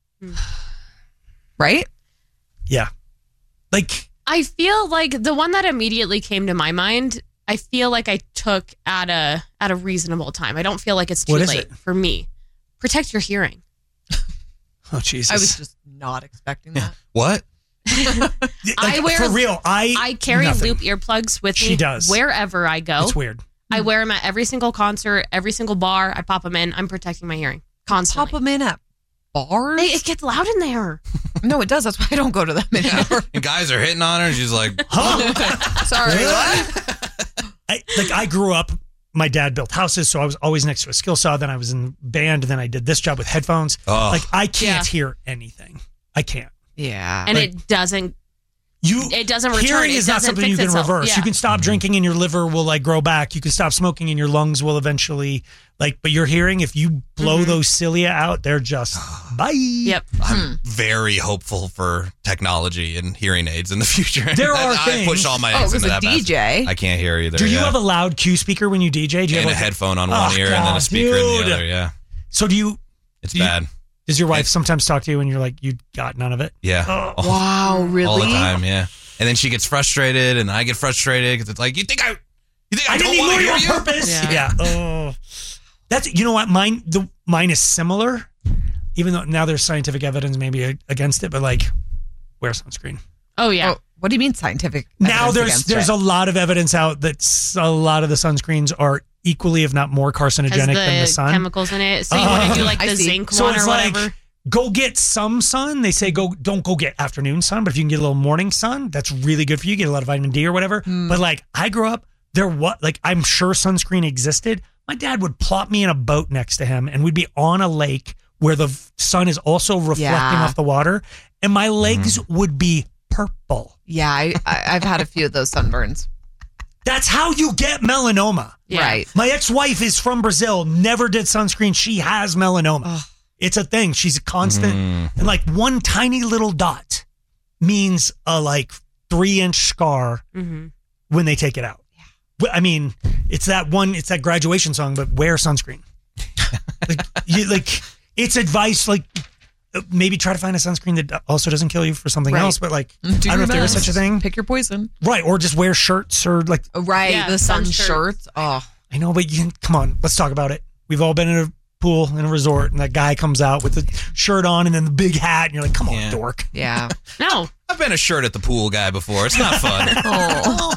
Right? Yeah. Like I feel like the one that immediately came to my mind, I feel like I took at a at a reasonable time. I don't feel like it's too What is late it? for me. Protect your hearing. oh Jesus. I was just not expecting that. What? Like, I wear- for real. I I carry nothing. loop earplugs with me She does. wherever I go. It's weird. I wear them at every single concert, every single bar. I pop them in. I'm protecting my hearing constantly. Pop them in at bars? They, it gets loud in there. No, it does. That's why I don't go to them anymore. And guys are hitting on her, and she's like, Huh? Sorry, what? I, like I grew up. My dad built houses, so I was always next to a skill saw. Then I was in band. Then I did this job with headphones. Oh. Like I can't Yeah. hear anything. I can't. Yeah. And Like- it doesn't You it doesn't return. hearing It is not doesn't something fix you can itself. reverse. Yeah. You can stop drinking and your liver will like grow back. You can stop smoking and your lungs will eventually like. But your hearing, if you blow Mhm. those cilia out, they're just bye. Yep. I'm very hopeful for technology and hearing aids in the future. There are I things- push all my Oh, eggs it was into a that basket. D J. I can't hear either. Do you yeah. have a loud Q speaker when you D J? Do you and have a like, headphone on one Oh, ear and then a God, speaker in dude. the other? Yeah, So do you? it's Do you- bad. Does your wife sometimes talk to you and you're like, you got none of it? Yeah, Oh. all, Wow, really? all the time. Yeah, and then she gets frustrated, and I get frustrated because it's like, you think I, you think I, I don't didn't want to ignore hear you you? on purpose. Yeah. Yeah. Oh, that's you know what mine the mine is similar, even though now there's scientific evidence maybe a- against it, but like wear sunscreen. Oh yeah. Oh, what do you mean scientific? Now evidence there's against there's it? a lot of evidence out that s- a lot of the sunscreens are equally, if not more, Has carcinogenic the, than the sun. chemicals in it. So you want to do like I the see. zinc So one it's or like whatever. go get some sun. They say go don't go get afternoon sun, but if you can get a little morning sun, that's really good for you. You get a lot of vitamin D or whatever. Hmm. But like I grew up, there what like I'm sure sunscreen existed. My dad would plop me in a boat next to him, and we'd be on a lake where the f- sun is also reflecting Yeah. off the water, and my legs would be purple. Yeah, I, I, I've had a few of those sunburns. That's how you get melanoma. Yeah. Right. My ex-wife is from Brazil, never did sunscreen. She has melanoma. It's a thing. She's a constant. And like one tiny little dot means a like three inch scar Mhm. when they take it out. Well, I mean, it's that one, it's that graduation song, but wear sunscreen. like, you, like, it's advice, like, uh, maybe try to find a sunscreen that also doesn't kill you for something Right. else, but like, Do I don't your know if there is best. such a thing. Pick your poison. Right. Or just wear shirts or like, Right, Yeah, the sun sun shirts. Oh, I know, but you come on, let's talk about it. We've all been in a pool in a resort, and that guy comes out with the shirt on and then the big hat, and you're like, come on, Yeah. dork. yeah. No. I've been a shirt at the pool guy before. It's not fun. Oh,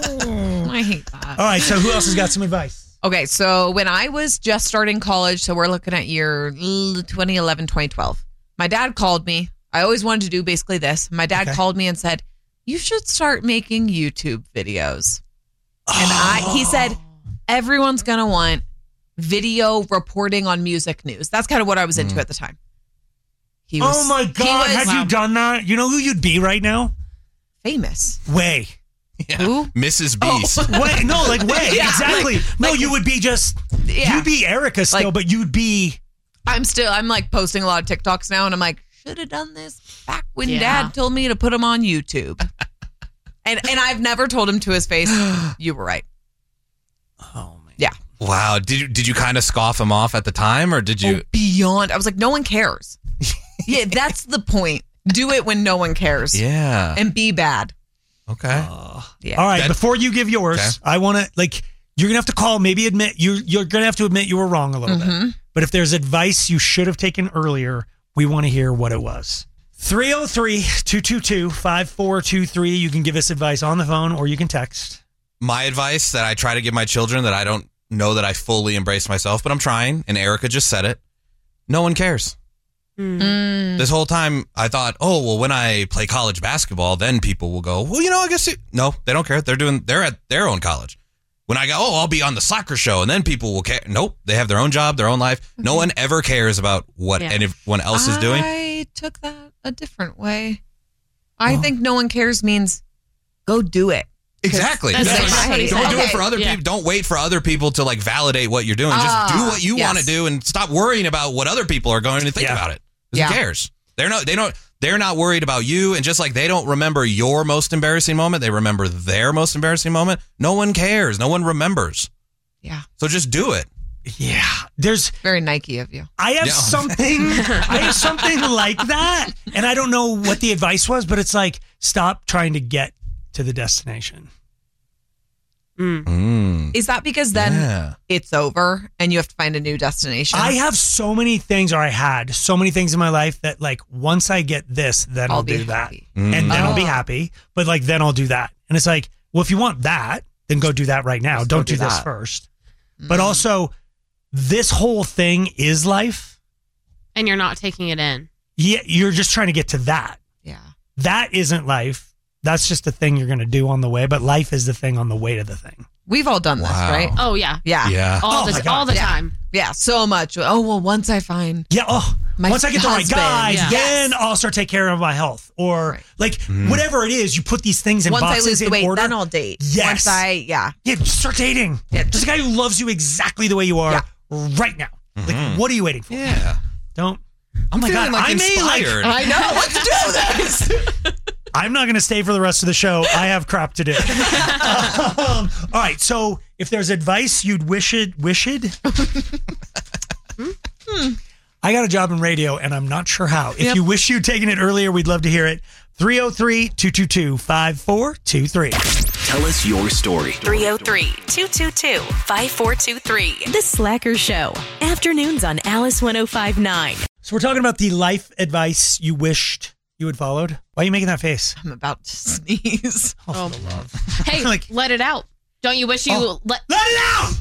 I hate that. All right, so who else has got some advice? Okay, so when I was just starting college, so we're looking at year twenty eleven, twenty twelve, my dad called me. I always wanted to do basically this. My dad Okay. called me and said, you should start making YouTube videos. And I, he said, everyone's going to want video reporting on music news. That's kind of what I was into at the time. He was, Oh my he God, was had you done that? You know who you'd be right now? famous. Way. Yeah. Who? Missus Beast. Oh, wait, no, like wait, Yeah, exactly. like- no, like- you would be just. Yeah. You'd be Erica still, Like- but you'd be. I'm still, I'm like posting a lot of TikToks now, and I'm like, should have done this back when Yeah. Dad told me to put them on YouTube. and and I've never told him to his face, you were right. Oh man. Yeah. Wow. Did you did you kind of scoff him off at the time, or did you? Oh, beyond. I was like, no one cares. Yeah, that's the point. Do it when no one cares. Yeah. And be bad. Okay. Yeah. All right. That- before you give yours, Okay. I want to like. You're gonna have to call. Maybe admit you. You're gonna have to admit you were wrong a little Mm-hmm. bit. But if there's advice you should have taken earlier, we want to hear what it was. three oh three, two two two, five four two three. You can give us advice on the phone or you can text. My advice that I try to give my children that I don't know that I fully embrace myself, but I'm trying, and Erica just said it. No one cares. Mm. This whole time I thought, oh, well, when I play college basketball, then people will go, well, you know, I guess it, no, they don't care. They're doing, they're at their own college. When I go, oh, I'll be on the soccer show, and then people will care. Nope, they have their own job, their own life. No one ever cares about what Yeah. anyone else is doing. I took that a different way. I think no one cares means go do it. Exactly. That's That's what what- he don't said. do it Okay. for other Yeah. people. Don't wait for other people to like validate what you're doing. Just Ah, do what you yes. want to do and stop worrying about what other people are going to think Yeah. about it. 'Cause Yeah. Who cares? They're not. They don't. They're not worried about you. And just like they don't remember your most embarrassing moment, they remember their most embarrassing moment. No one cares. No one remembers. Yeah. So just do it. Yeah. There's. Very Nike of you. I have Yeah. something. I have something like that, and I don't know what the advice was, but it's like stop trying to get to the destination. Mm. Is that because then Yeah. it's over and you have to find a new destination? I have so many things, or I had so many things in my life that, like, once I get this, then I'll, I'll be do that, happy. Mm. and then I'll be Oh. happy. But like, then I'll do that, and it's like, well, if you want that, then go do that right now. Just go Don't do, do this that. first. But also, this whole thing is life. And you're not taking it in. Yeah, you're just trying to get to that. Yeah. That isn't life. That's just the thing you're going to do on the way. But life is the thing on the way to the thing. We've all done this, Wow. right? Oh, yeah. Yeah. Yeah. All Oh my the God. all the Yeah. time. Yeah, so much. Oh, well, once I find Yeah. Oh, My once I get the right husband. guys, Yeah. then Yes. I'll start taking care of my health, or Right. like Mm. whatever it is. You put these things in once I boxes lose the in weight, order. then I'll date. Yes. Once I, yeah. Yeah, just start dating. Yeah, Just a guy who loves you exactly the way you are Yeah. right now. Mhm. Like, what are you waiting for? Yeah. Don't. I'm Oh my feeling God, like I may, like- inspired. I know. Let's do this. I'm not going to stay for the rest of the show. I have crap to do. um, all right. So, if there's advice you'd wish it, wish it. I got a job in radio, and I'm not sure how. If Yep. you wish you'd taken it earlier, we'd love to hear it. three oh three, two two two, five four two three. Tell us your story. three oh three, two two two, five four two three. The Slacker Show. Afternoons on Alice one oh five point nine. So, we're talking about the life advice you wished you had followed. Why are you making that face? I'm about to sneeze. Oh, for the love. Hey, Like- let it out. Don't you wish you Oh. let Let it out!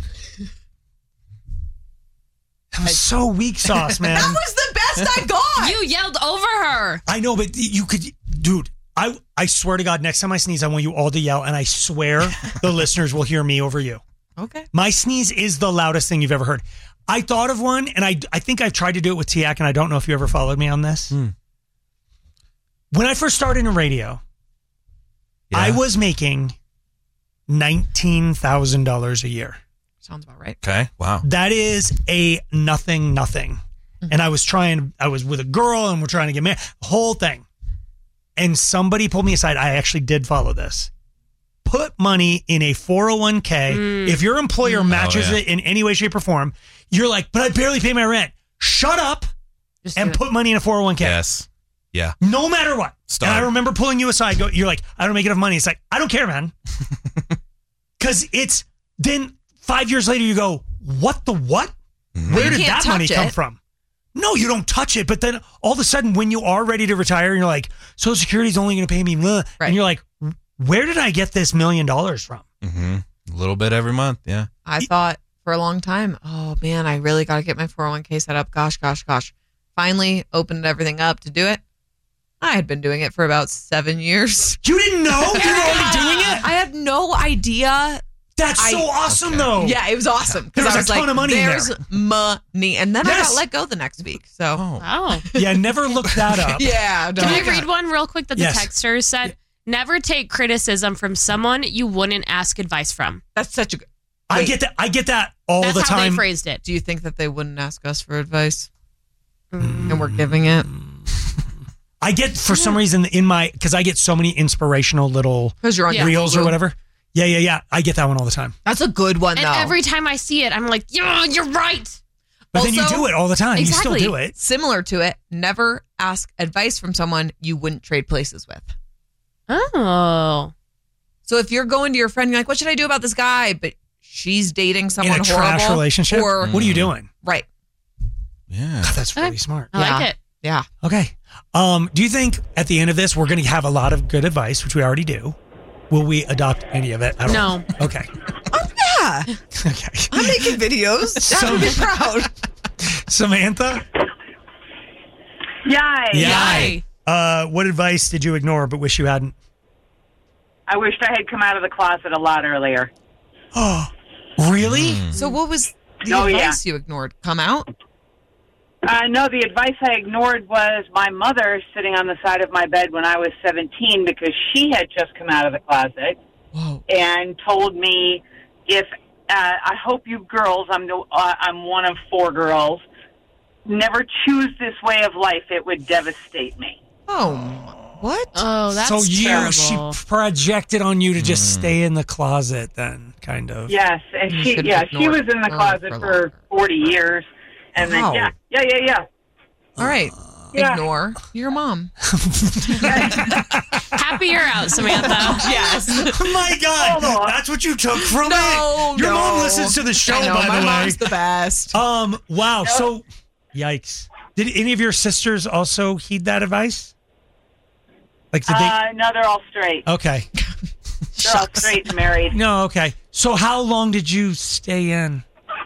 That was so weak sauce, man. That was the best I got. you yelled over her? I know, but you could, dude. I I swear to God, next time I sneeze, I want you all to yell, and I swear the listeners will hear me over you. Okay. My sneeze is the loudest thing you've ever heard. I thought of one, and I I think I've tried to do it with Tiak, and I don't know if you ever followed me on this. Hmm. When I first started in radio, I Yeah. was making nineteen thousand dollars a year. Sounds about right. Okay. Wow. That is a nothing, nothing. Mm-hmm. And I was trying, I was with a girl and we're trying to get married, the whole thing. And somebody pulled me aside. I actually did follow this. Put money in a four oh one k. Mm. If your employer matches Oh, yeah. it in any way, shape, or form, you're like, but I barely pay my rent. Shut up Just and do it. put money in a four oh one k. Yes. Yeah. No matter what. Start. And I remember pulling you aside. Go, you're like, I don't make enough money. It's like, I don't care, man. Because it's, then five years later, you go, what the what? Where You did can't that money touch come it. from? No, you don't touch it. But then all of a sudden, when you are ready to retire, you're like, Social Security's only going to pay me, blah. Right. And you're like, where did I get this million dollars from? Mm-hmm. A little bit every month. Yeah. I thought for a long time, oh man, I really got to get my four oh one k set up. Gosh, gosh, gosh. Finally opened everything up to do it. I had been doing it for about seven years. You didn't know you were already doing it? I had no idea. That's I- so awesome, Okay. though. Yeah, it was awesome. There Because was I a was ton like, of money in there's there. money. And then I Yes. got let go the next week. So, Oh. Oh. Yeah, never look that up. yeah. Can I read one real quick that the Yes. texter said? Never take criticism from someone you wouldn't ask advice from. That's such a good. I get that. I get that all That's the how time. they phrased it. Do you think that they wouldn't ask us for advice? Mm. And we're giving it? I get, for some reason, in my, because I get so many inspirational little you're on reels your or whatever. Yeah, yeah, yeah. I get that one all the time. That's a good one, And though. every time I see it, I'm like, yeah, you're right. But then you do it all the time. Exactly. You still do it. Similar to it, never ask advice from someone you wouldn't trade places with. Oh. So if you're going to your friend, you're like, what should I do about this guy? But she's dating someone In a horrible. trash relationship? Or, What are you doing? Right. Yeah. God, that's really smart. I yeah. like it. Yeah. Okay. Um, do you think at the end of this, we're going to have a lot of good advice, which we already do? Will we adopt any of it? I don't No. know. Okay. Yeah. Okay. I'm making videos. So- I'm be proud. Samantha? Yay. Yay. Uh, what advice did you ignore but wish you hadn't? I wished I had come out of the closet a lot earlier. Oh, really? So what was the Oh, advice you ignored? Come out? Uh, no, the advice I ignored was my mother sitting on the side of my bed when I was seventeen because she had just come out of the closet Whoa. and told me if uh, I hope you girls, I'm the, uh, I'm one of four girls, never choose this way of life. It would devastate me. Oh, what? Oh, that's so you, terrible. she projected on you to just stay in the closet then, kind of. Yes, and You she should've yeah she ignored was in the her closet for for forty years, and Wow. then yeah yeah yeah yeah. All right. Yeah. Ignore your mom. Happy you're out, Samantha. Yes. Oh my God. Hold on. That's what you took from No, it? Your no. mom listens to the show, I know, by my the way. mom's the best. Um, wow. So, yikes. Did any of your sisters also heed that advice? Like, did Uh, no, they're all straight. they? Okay. They're all straight and married. No, okay. So, how long did you stay in?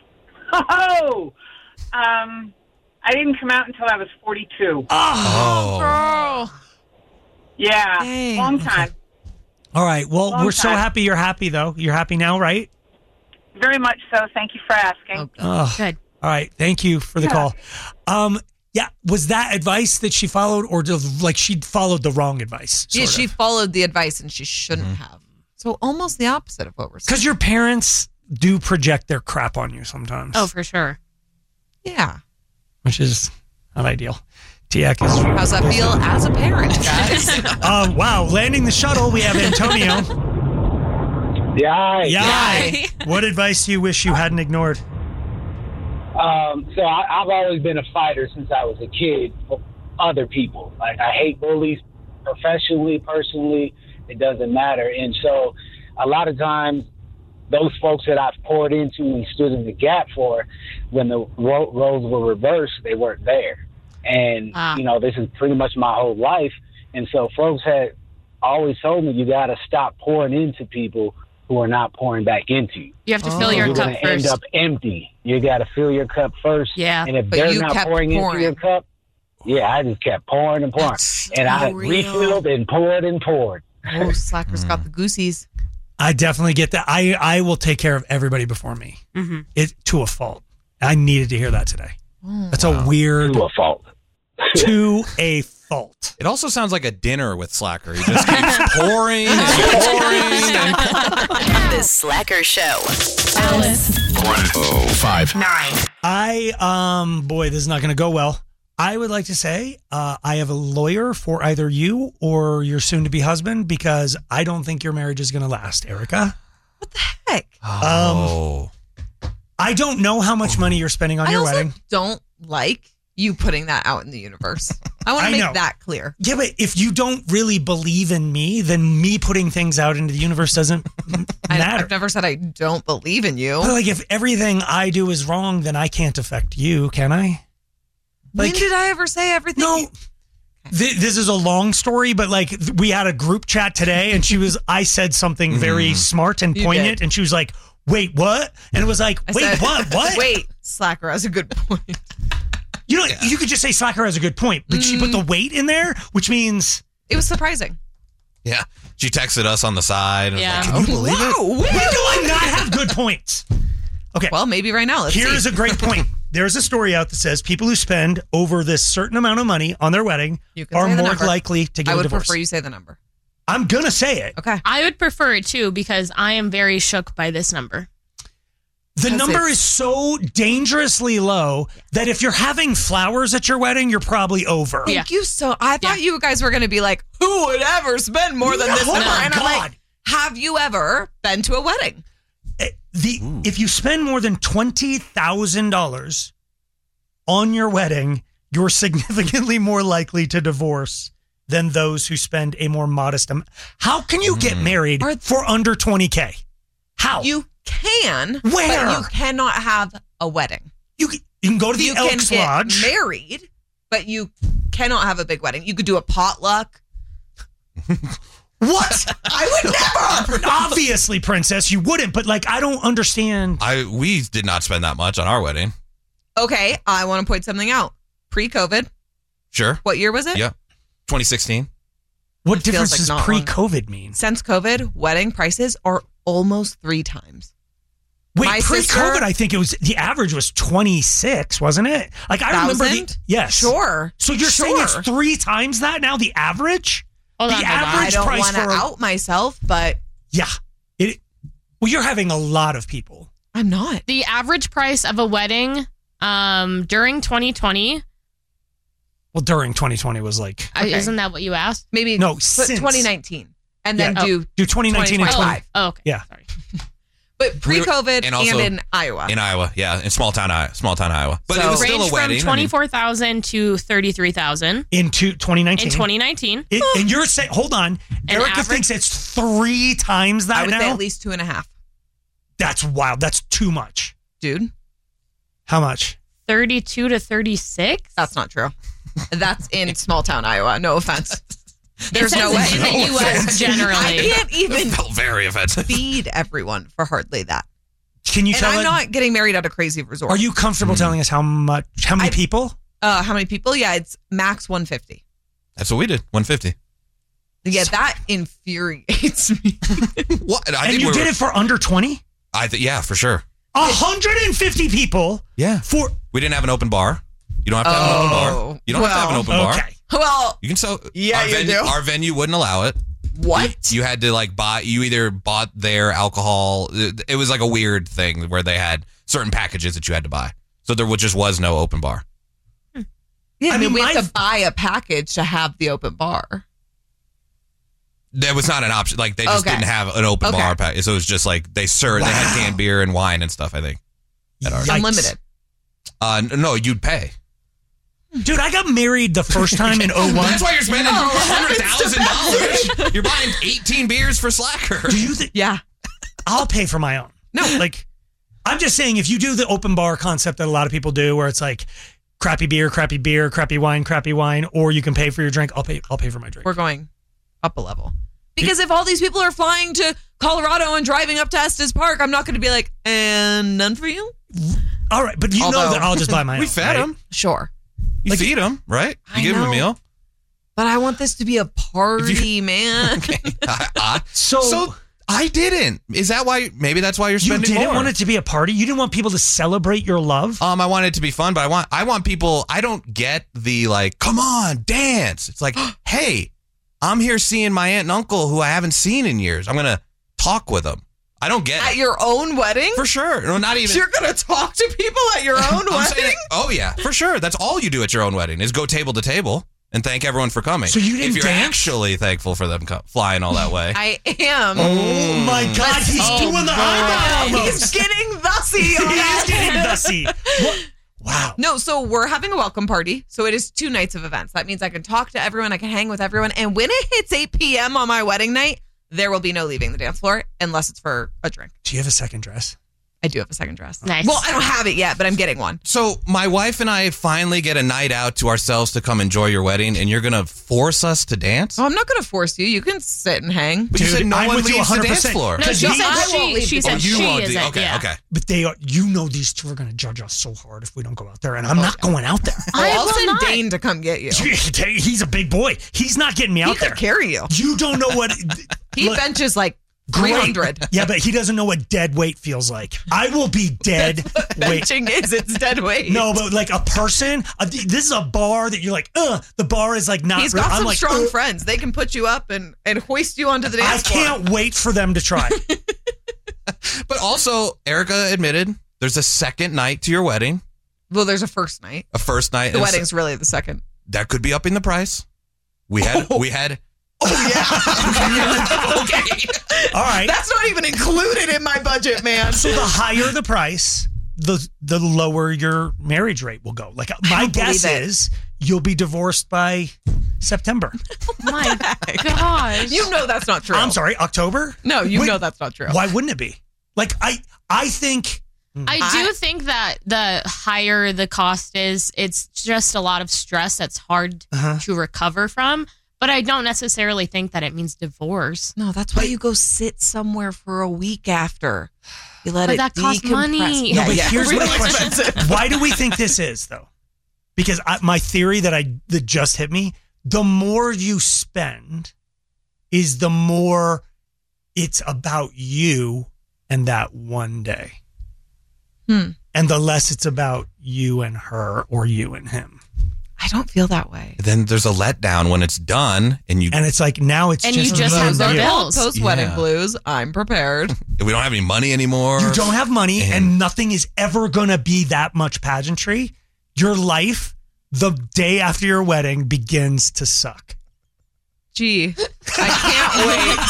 Oh, um, I didn't come out until I was forty-two. Oh. Girl. Yeah, Dang. long time. All right. Well, Long we're so time. happy you're happy, though. You're happy now, right? Very much so. Thank you for asking. Okay. Oh, Good. all right. Thank you for the Yeah. call. Um, yeah. Was that advice that she followed, or did, like she followed the wrong advice? Yeah, she followed the advice and she shouldn't have. So almost the opposite of what we're saying. Because your parents do project their crap on you sometimes. Oh, for sure. Yeah. Which is not ideal. Tiak is. How's that feel as a parent, guys? Uh, wow. Landing the shuttle, we have Antonio. Yeah. Yay. What advice do you wish you hadn't ignored? Um, so I, I've always been a fighter since I was a kid for other people. Like I hate bullies professionally, personally, it doesn't matter. And so a lot of times those folks that I've poured into and stood in the gap for, when the ro- roles were reversed, they weren't there. And, Ah. you know, this is pretty much my whole life. And so folks had always told me you got to stop pouring into people who are not pouring back into you. You have to fill So your you're cup gonna first. end up empty. You got to fill your cup first. Yeah. And if But they're you not kept pouring, pouring. into your cup, yeah, I just kept pouring and pouring. And I real. refilled and poured and poured. Oh, Slacker's got the goosies. I definitely get that. I, I will take care of everybody before me. Mm-hmm. It to a fault. I needed to hear that today. Oh, That's a weird To a fault. to a fault. It also sounds like a dinner with Slacker. He just keeps pouring and pouring and The Slacker Show. Alice. one oh five. Nine. I um boy, this is not going to go well. I would like to say uh, I have a lawyer for either you or your soon-to-be husband because I don't think your marriage is going to last, Erica. What the heck? Oh. Um, I don't know how much money you're spending on I your also wedding. don't like you putting that out in the universe. I want I to make know. that clear. Yeah, but if you don't really believe in me, then me putting things out into the universe doesn't I, matter. I've never said I don't believe in you. But like, if everything I do is wrong, then I can't affect you, can I? When Like, did I ever say everything? no. Th- this is a long story, but like th- we had a group chat today, and she was. I said something very smart and You poignant, did. and she was like, "Wait, what?" And it was like, I "Wait, said- what? What?" Wait, Slacker has a good point. You know, you could just say Slacker has a good point, but she put the weight in there, which means It was surprising. Yeah. She texted us on the side. And Yeah. was like, Can you believe it? Wow, when do I not have good points? Okay. Well, maybe right now. Let's Here's see. a great point. There's a story out that says people who spend over this certain amount of money on their wedding You can are say the more number. likely to get I a would divorce. prefer you say the number. I'm going to say it. Okay. I would prefer it too because I am very shook by this number. The number is so dangerously low that if you're having flowers at your wedding, you're probably over. Thank you so. I thought you guys were going to be like, who would ever spend more than No, this oh number? my And I'm God. like, have you ever been to a wedding? The if you spend more than twenty thousand dollars on your wedding, you're significantly more likely to divorce than those who spend a more modest amount. How can you get married for under twenty K? How? You can. Where? But you cannot have a wedding. You can, you can go to the you Elks can get Lodge. married, but you cannot have a big wedding. You could do a potluck. What? I would never. Obviously, princess, you wouldn't, but like, I don't understand. I we did not spend that much on our wedding. Okay, I want to point something out. Pre-COVID. Sure. What year was it? Yeah. twenty sixteen. What It feels difference like does not pre-COVID mean? Since COVID, wedding prices are almost three times. Wait, My pre-COVID, sister- I think it was the average was twenty-six, wasn't it? Like I remember the Thousand? yes, Sure. So you're saying it's Sure. three times that now? The average? Hold the on, hold on. average I don't price want to for a- out myself, but yeah. It. Well, you're having a lot of people. I'm not. The average price of a wedding um, during twenty twenty, Well, during twenty twenty was like uh, isn't that what you asked? Maybe no put since twenty nineteen and Yeah. then Oh. do do twenty nineteen and twenty. Oh, okay. Yeah. Sorry. But pre-COVID And and, also in Iowa. In Iowa, yeah, in small town, I- small town Iowa. But So- it was still Range a wedding. I from mean, twenty-four thousand to thirty-three thousand In two, twenty nineteen. in twenty nineteen. It, and you're saying, hold on, Erica average- thinks it's three times that I would now. say at least two and a half. That's wild. That's too much, dude. How much? thirty-two to thirty-six? That's not true. That's in small town Iowa. No offense. There's It no says way. in the U S generally. I can't even felt very offensive. feed everyone for hardly that. Can you and tell? I'm it- not getting married at a crazy resort. Are you comfortable telling us how much? How many people? Uh, how many people? Yeah, it's max one fifty. That's what we did. one fifty. Yeah, that infuriates me. What? I and think you we did were- it for under twenty? I th- yeah, for sure. one hundred fifty people. Yeah. For We didn't have an open bar. You don't have to have an open bar. Oh, You don't have to have an well, open bar. okay. Well, You can sell. Yeah, our you venue, do. Our venue wouldn't allow it. what? You had to like buy. You either bought their alcohol. It it was like a weird thing where they had certain packages that you had to buy. So there was- just was no open bar. Yeah, I I mean, mean, we my- have to buy a package to have the open bar. That was not an option. Like they just Okay. didn't have an open Okay. bar package. So it was just like they served. They had Wow. canned beer and wine and stuff. I think. At ours. Yikes. Unlimited. Uh, n- no, you'd pay. Dude, I got married the first time in oh one. That's why you're spending No, one hundred thousand that's dollars. You're buying eighteen beers for Slacker. Do you think? Yeah. I'll pay for my own. No. Like, I'm just saying, if you do the open bar concept that a lot of people do, where it's like crappy beer, crappy beer, crappy wine, crappy wine, or you can pay for your drink, I'll pay. I'll pay for my drink. We're going up a level. Because if all these people are flying to Colorado and driving up to Estes Park, I'm not going to be like, and none for you? All right, but you know Although- that I'll just buy my own. We fed right? them. Sure. You feed them, right? You I give them a know. meal. But I want this to be a party, man. I- I- So, so I didn't. Is that why? Maybe that's why you're you spending didn't more. want it to be a party. You didn't want people to celebrate your love. Um, I want it to be fun, but I want I want people. I don't get the like, come on, dance. It's like, hey, I'm here seeing my aunt and uncle who I haven't seen in years. I'm gonna talk with them. I don't get At it. your own wedding? For sure. No, not even. You're going to talk to people at your own I'm wedding? saying- oh yeah, for sure. That's all you do at your own wedding is go table to table and thank everyone for coming. So you didn't if you're dance? actually thankful for them co- flying all that way. I am. Oh my God, he's Oh, doing the boy. eyebrow He's almost. getting thusy He on is that. getting thusy. What? Wow. No, so we're having a welcome party. So it is two nights of events. That means I can talk to everyone, I can hang with everyone. And when it hits eight p.m. on my wedding night, there will be no leaving the dance floor unless it's for a drink. Do you have a second dress? I do have a second dress. Nice. Well, I don't have it yet, but I'm getting one. So my wife and I finally get a night out to ourselves to come enjoy your wedding, and you're gonna force us to dance? Oh, I'm not going to force you. You can sit and hang. But you Dude, said no I'm one with you leaves the one hundred dance percent. floor. No, Because she he- said I won't she. leave She the said Oh, you she won't do- isn't. okay, yeah. okay. But they are, you know, these two are going to judge us so hard if we don't go out there, and I'm not going out there. I I'll will send not. Dane to come get you. He's a big boy. He's not getting me He out could there. carry you. You don't know what. He Look, benches like three hundred. Yeah, but he doesn't know what dead weight feels like. I will be dead weight. Benching is, it's dead weight. No, but like a person, uh, this is a bar that you're like, uh, the bar is like not. He's got I'm some like, strong uh, friends. They can put you up and, and hoist you onto the I dance floor. can't wait for them to try. But also, Erica admitted there's a second night to your wedding. Well, there's a first night. A first night. The and wedding's really the second. That could be upping the price. We had, Oh. we had. Oh, yeah. Okay. All right. That's not even included in my budget, man. So the higher the price, the the lower your marriage rate will go. Like my don't guess believe it. is you'll be divorced by September. My gosh. You know that's not true. I'm sorry, October? No, you Wait, know that's not true. Why wouldn't it be? Like I I think I do think that the higher the cost is, it's just a lot of stress that's hard Uh-huh. to recover from. But I don't necessarily think that it means divorce. No, that's why you go sit somewhere for a week after. You let But it that costs decompress. money. No, Yeah, but yeah. here's Really my question. expensive. Why do we think this is though? Because I, my theory that I that just hit me, the more you spend is the more it's about you and that one day. Hmm. And the less it's about you and her or you and him. I don't feel that way. Then there's a letdown when it's done, and you And it's like now it's And just you just the have their you. bills. Post wedding Yeah. blues. I'm prepared. we don't have any money anymore. You don't have money and, And- nothing is ever going to be that much pageantry. Your life, the day after your wedding, begins to suck. Gee, I can't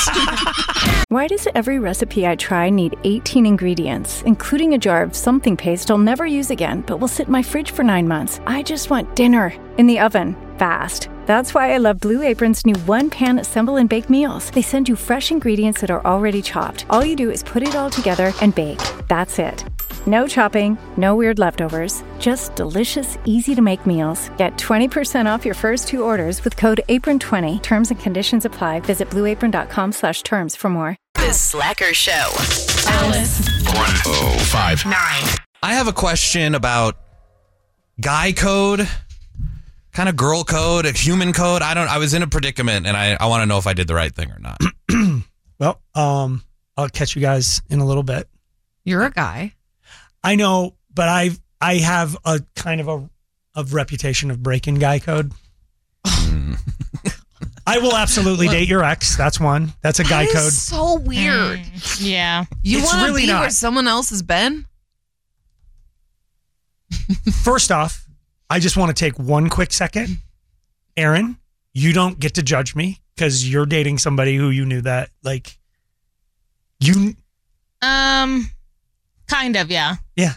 wait. Why does every recipe I try need eighteen ingredients, including a jar of something paste I'll never use again, but will sit in my fridge for nine months? I just want dinner in the oven, fast. That's why I love Blue Apron's new one-pan assemble and bake meals. They send you fresh ingredients that are already chopped. All you do is put it all together and bake. That's it. No chopping, no weird leftovers, just delicious, easy-to-make meals. Get twenty percent off your first two orders with code apron twenty. Terms and conditions apply. Visit blueapron.com slash terms for more. The Slacker Show. Alice. one oh five Nine. I have a question about guy code, kind of girl code, a human code. I don't. I was in a predicament, and I, I want to know if I did the right thing or not. Well, um, I'll catch you guys in a little bit. You're a guy. I know, but I I have a kind of a of reputation of breaking guy code. I will absolutely date your ex. That's one. That's a guy That code. is so weird. Yeah. You It's want to really be not. where someone else has been? First off, I just want to take one quick second. Aaron, you don't get to judge me because you're dating somebody who you knew that like you Um, kind of, yeah. yeah.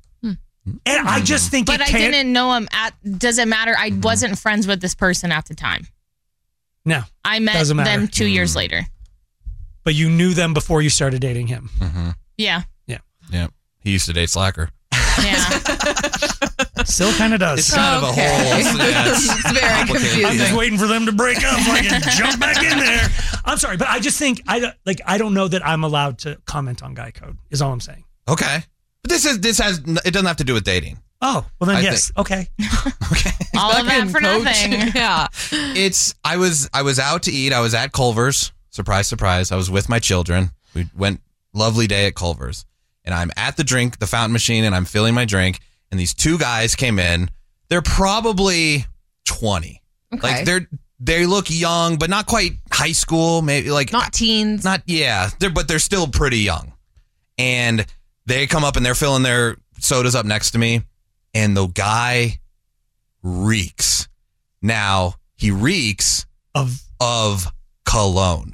And I just think But it I can't, didn't know him at, doesn't matter. I wasn't friends with this person at the time. No. I met Doesn't matter. them two years later. But you knew them before you started dating him. Mm-hmm. Yeah. Yeah. Yeah. He used to date Slacker. Yeah. Still kind of does. It's kind of a whole. Okay. Yeah, it's It's very complicated. confusing. I'm just waiting for them to break up so I can jump back in there. I'm sorry, but I just think I don't- like I don't know that I'm allowed to comment on guy code. Is all I'm saying. Okay, but this is this has it doesn't have to do with dating. Oh well, then I yes. Okay. All of that Fucking for coach. nothing. Yeah. It's I was I was out to eat. I was at Culver's. Surprise, surprise. I was with my children. We went lovely day at Culver's, and I'm at the drink, the fountain machine, and I'm filling my drink. And these two guys came in. They're probably twenty. Okay. Like they're they look young, but not quite high school. Maybe like Not teens. not yeah. They're but they're still pretty young. And they come up and they're filling their sodas up next to me, and the guy reeks. Now he reeks Of of cologne.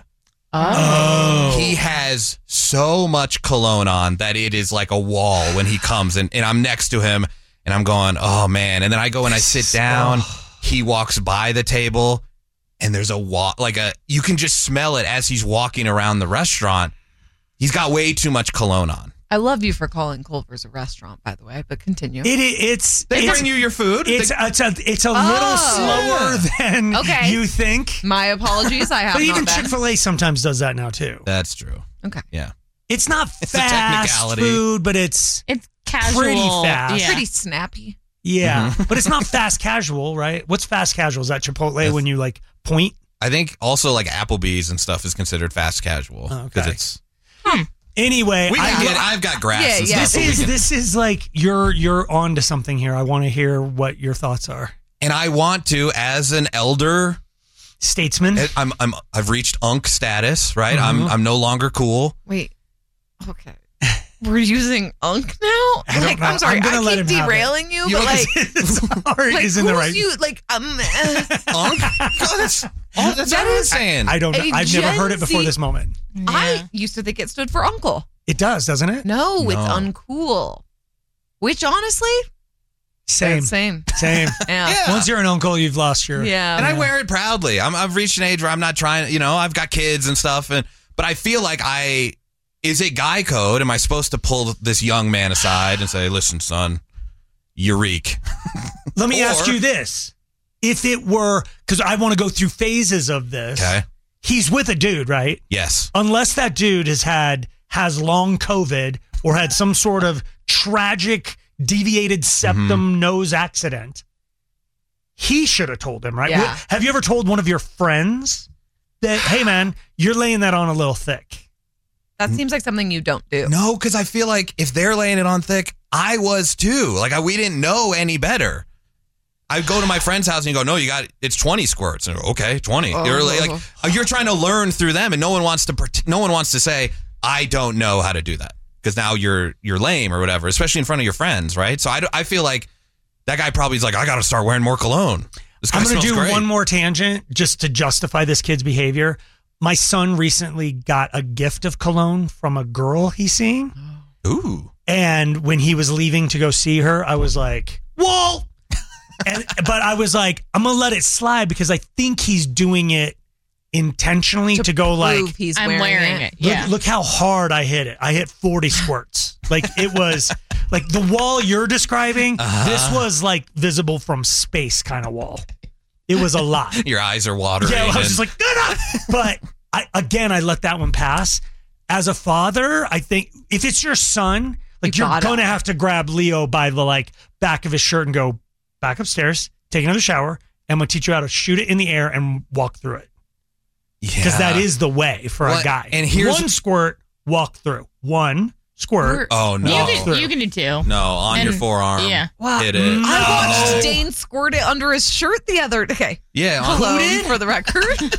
oh. He has so much cologne on that it is like a wall when he comes, and, and I'm next to him and I'm going, oh man. And then I go and I sit down. He walks by the table and there's a walk, like a, you can just smell it as he's walking around the restaurant. He's got way too much cologne on. I love you for calling Culver's a restaurant, by the way, but continue. It it's They it's, bring you your food. It's They- it's a it's a Oh. little slower than Okay. you think. My apologies. I have But not even been. Chick-fil-A sometimes does that now too. That's true. Okay. Yeah. It's not It's a fast technicality. food, but it's It's casual. Pretty fast. Yeah. Pretty snappy. yeah, Mm-hmm. but it's not fast casual, right? What's fast casual? Is that Chipotle when you like point? I think also like Applebee's and stuff is considered fast casual because Okay. it's. Anyway, We I can get, I've got grass Yeah, and yeah. stuff. This but we is can- this is like you're you're on to something here. I want to hear what your thoughts are. and I want to, as an elder statesman, I'm I'm I've reached unk status, right? Mhm. I'm I'm no longer cool. Wait. Okay. We're using unk now? I don't Like, know. I'm sorry. I'm gonna I let keep him have it. derailing you, You but know, like, it's hard like is in the who's right. you? Like, um, uh, Unk? Oh, that's oh, that's That what I'm is- saying. I don't know. a I've never heard it Gen before Z- this moment. I used to think it stood for uncle. It does, doesn't it? No, it's No. uncool. Which honestly, Same. same. Same. Yeah. Yeah. Once you're an uncle, you've lost your. Yeah. And I wear it proudly. I'm, I've reached an age where I'm not trying, you know, I've got kids and stuff. And but I feel like I, is it guy code? Am I supposed to pull this young man aside and say, listen, son, Eureka? Let me Or- ask you this. If it were, because I want to go through phases of this. Okay. He's with a dude, right? Yes. Unless that dude has had, has long COVID or had some sort of tragic deviated septum Mm-hmm. nose accident. He should have told him, right? Yeah. Have you ever told one of your friends that, hey man, you're laying that on a little thick? That seems like something you don't do. No, because I feel like if they're laying it on thick, I was too. Like I, we didn't know any better. I go to my friend's house and you go, no, you got it's twenty squirts. And I go, okay, twenty. Oh. You're like, uh, you're trying to learn through them, and no one wants to. pret- No one wants to say, I don't know how to do that because now you're you're lame or whatever, especially in front of your friends, right? So I, do- I feel like that guy probably is like, I got to start wearing more cologne. This guy I'm going to smells do great. one more tangent just to justify this kid's behavior. My son recently got a gift of cologne from a girl he's seeing. Ooh. And when he was leaving to go see her, I was like, whoa. and, but I was like, I'm going to let it slide because I think he's doing it intentionally to, go like, Prove he's I'm wearing, wearing it. it. look, Yeah. look how hard I hit it. I hit forty squirts. Like it was like the wall you're describing. Uh-huh. This was like visible from space kind of wall. It was a lot. Your eyes are watering. Yeah, I was and- just like, "Get up!" But I, again, I let that one pass. As a father, I think if it's your son, like You you are gotta. going to have to grab Leo by the like back of his shirt and go back upstairs, take another shower, and I'm going to teach you how to shoot it in the air and walk through it. Because that is the way for Well, a guy. and here's- one squirt, walk through. One squirt. Oh no. You walk through. can, you can do two. No, on And- your forearm. yeah. Wow. Hit it. No. I watched Dane squirt it under his shirt the other day. Yeah. On, Hello, for the record.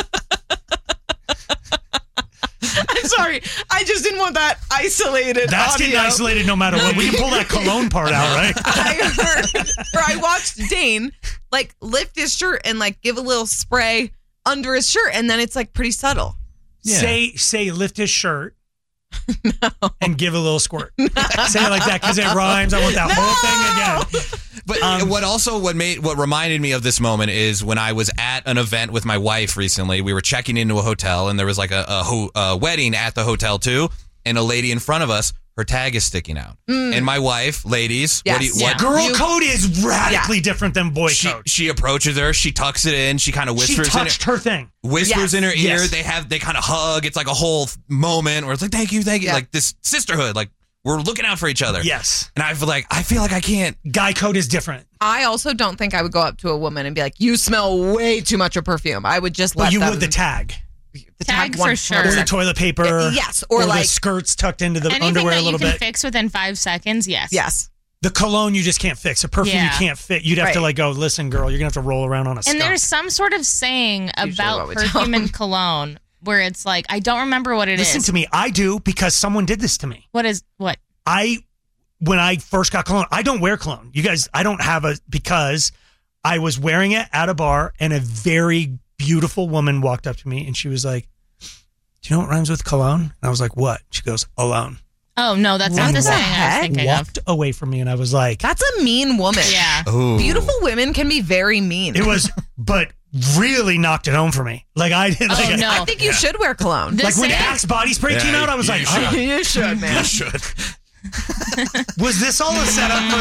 I'm sorry. I just didn't want that isolated That's audio. getting isolated no matter what. We can pull that cologne part out, right? I heard, or I watched Dane like lift his shirt and like give a little spray under his shirt, and then it's like pretty subtle. Yeah. Say, say, lift his shirt and give a little squirt. Say it like that because it rhymes. I want that whole thing again. But Um, what also what made what reminded me of this moment is when I was at an event with my wife recently. We were checking into a hotel, and there was like a, a, ho- a wedding at the hotel too. And a lady in front of us, her tag is sticking out. And my wife, ladies, what do you, Yes. what? Girl You- code is radically different than boy She, code. she approaches her, she tucks it in, she kind of She whispers in touched her, her thing. whispers Yes. in her ear. Yes. They have they kind of hug. It's like a whole moment where it's like thank you, thank you, Yeah. like this sisterhood. Like we're looking out for each other. Yes. And I feel like I feel like I can't. Guy code is different. I also don't think I would go up to a woman and be like, "You smell way too much of perfume." I would just let But you them. would the tag. the Tag for one sure. Or the hundred percent. toilet paper. Yes, or the like- skirts tucked into the Anything underwear that a you little can bit. fix within five seconds, yes. Yes. The cologne you just can't fix. A perfume Yeah. you can't fit. You'd have to Right. like go, listen, girl, you're gonna have to roll around on a skunk. And there's some sort of saying Usually about what we tell perfume them. and cologne where it's like, I don't remember what it is. Listen to me. I do because someone did this to me. What is, what? I, when I first got cologne, I don't wear cologne. You guys, I don't have a, because I was wearing it at a bar and a very beautiful woman walked up to me and she was like, do you know what rhymes with cologne? And I was like, what? She goes, alone. Oh, no, that's not And the saying I heck? was thinking walked away from me and I was like, That's a mean woman. Yeah. Ooh. Beautiful women can be very mean. it was, but really knocked it home for me. Like I did, like, Oh, no. I think you should wear cologne. The like when saying- Axe Body Spray Yeah, came out, I was you like, should. "Ah, You should, man. You should. was this all a setup for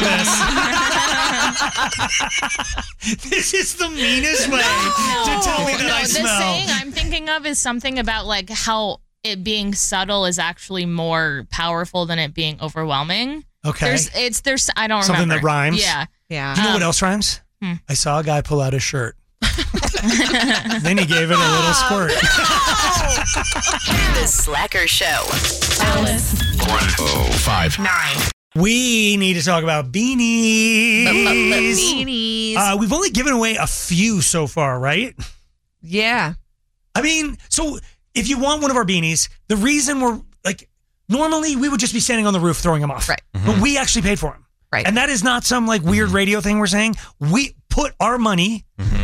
this? This is the meanest way to tell me that no, I the smell. saying I'm thinking of is something about like how it being subtle is actually more powerful than it being overwhelming. Okay. There's, it's, there's, I don't Something remember. that rhymes? Yeah. Yeah. You know Um, what else rhymes? hmm. I saw a guy pull out his shirt. Then he gave it a little squirt. The Slacker Show. Alice. one oh five Nine. We need to talk about beanies. Beanies. Uh, we've only given away a few so far, right? Yeah. I mean, so if you want one of our beanies, the reason we're like, normally we would just be standing on the roof throwing them off. Right. But we actually paid for them. Right. And that is not some like weird radio thing we're saying. We put our money,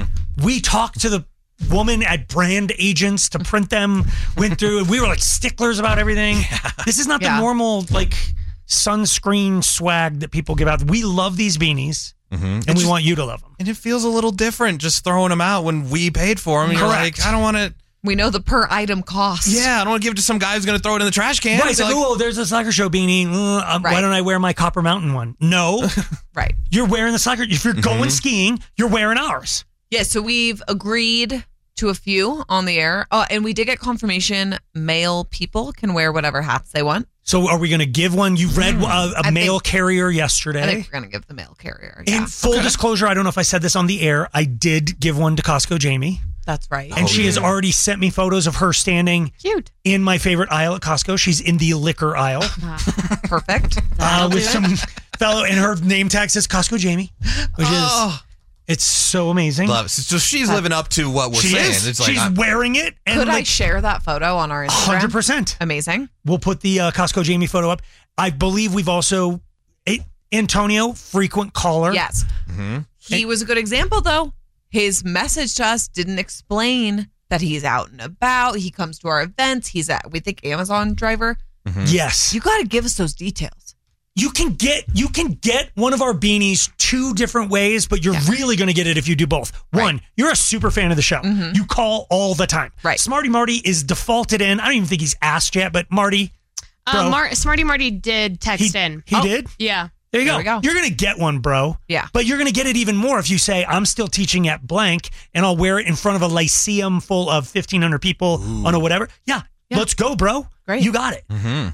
we talked to the woman at brand agents to print them, went through, we were like sticklers about everything. This is not Yeah. the normal like sunscreen swag that people give out. We love these beanies. Mm-hmm. And It we just- want you to love them. And it feels a little different just throwing them out when we paid for them. And you're Correct. like, I don't want to. We know the per item cost. Yeah, I don't want to give it to some guy who's going to throw it in the trash can. Right, It's it's like, like- oh, there's a Slacker Show beanie. Uh, um, Right. Why don't I wear my Copper Mountain one? No. Right. You're wearing the Slacker. If you're going Mhm. skiing, you're wearing ours. Yeah, so we've agreed to a few on the air. Oh, and we did get confirmation male people can wear whatever hats they want. So are we going to give one? You read uh, a I mail think- carrier I yesterday. think we're going to give the mail carrier. Yeah. In full disclosure, I don't know if I said this on the air. I did give one to Costco Jamie. That's right. And she has already sent me photos of her standing Cute. in my favorite aisle at Costco. She's in the liquor aisle Perfect. uh, with some fellow, and her name tag says Costco Jamie, which Oh. is, it's so amazing. Love it. So she's living up to what we're She saying. is. It's like, She's I- wearing it. And Could I like, share that photo on our Instagram? one hundred percent. Amazing. We'll put the uh, Costco Jamie photo up. I believe we've also, eh, Antonio, frequent caller. Yes. Mhm. He was a good example, though. His message to us didn't explain that he's out and about. He comes to our events. He's at, we think, Amazon driver. Yes. You got to give us those details. You can get you can get one of our beanies two different ways, but you're really going to get it if you do both. One, you're a super fan of the show. You call all the time. Right. Smarty Marty is defaulted in. I don't even think he's asked yet, but Marty, bro, Uh, Mar- Smarty Marty did text He- in. he did? Yeah. there you There go. we go. You're going to get one, bro. Yeah. But you're going to get it even more if you say, I'm still teaching at blank and I'll wear it in front of a lyceum full of fifteen hundred people on a whatever. Yeah. Let's go, bro. Great. You got it.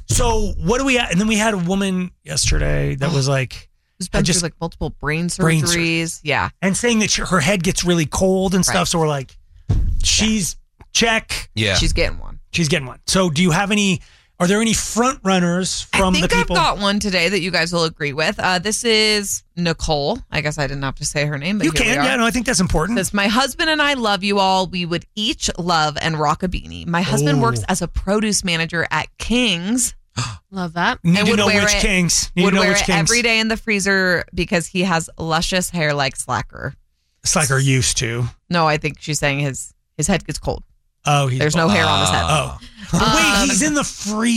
So what do we at? And then we had a woman yesterday that was like, Who's been I just- through like multiple brain surgeries. Brain surgery. Yeah. and saying that she- her head gets really cold and stuff. Right. So we're like, she's check. yeah. She's getting one. She's getting one. So do you have any, are there any front runners from I think the people? I've got one today that you guys will agree with. Uh, this is Nicole. I guess I didn't have to say her name, but you here can. we are. Yeah, no, I think that's important. Says, my husband and I love you all. We would each love and rock a beanie. My husband Oh. works as a produce manager at King's. Love that. Need and to would know wear which it- Kings. Need would to know wear which it Kings. every day in the freezer because he has luscious hair like Slacker. Slacker used to. No, I think she's saying his his head gets cold. Oh, he's There's no hair on his head. Oh, but Um, wait, he's in the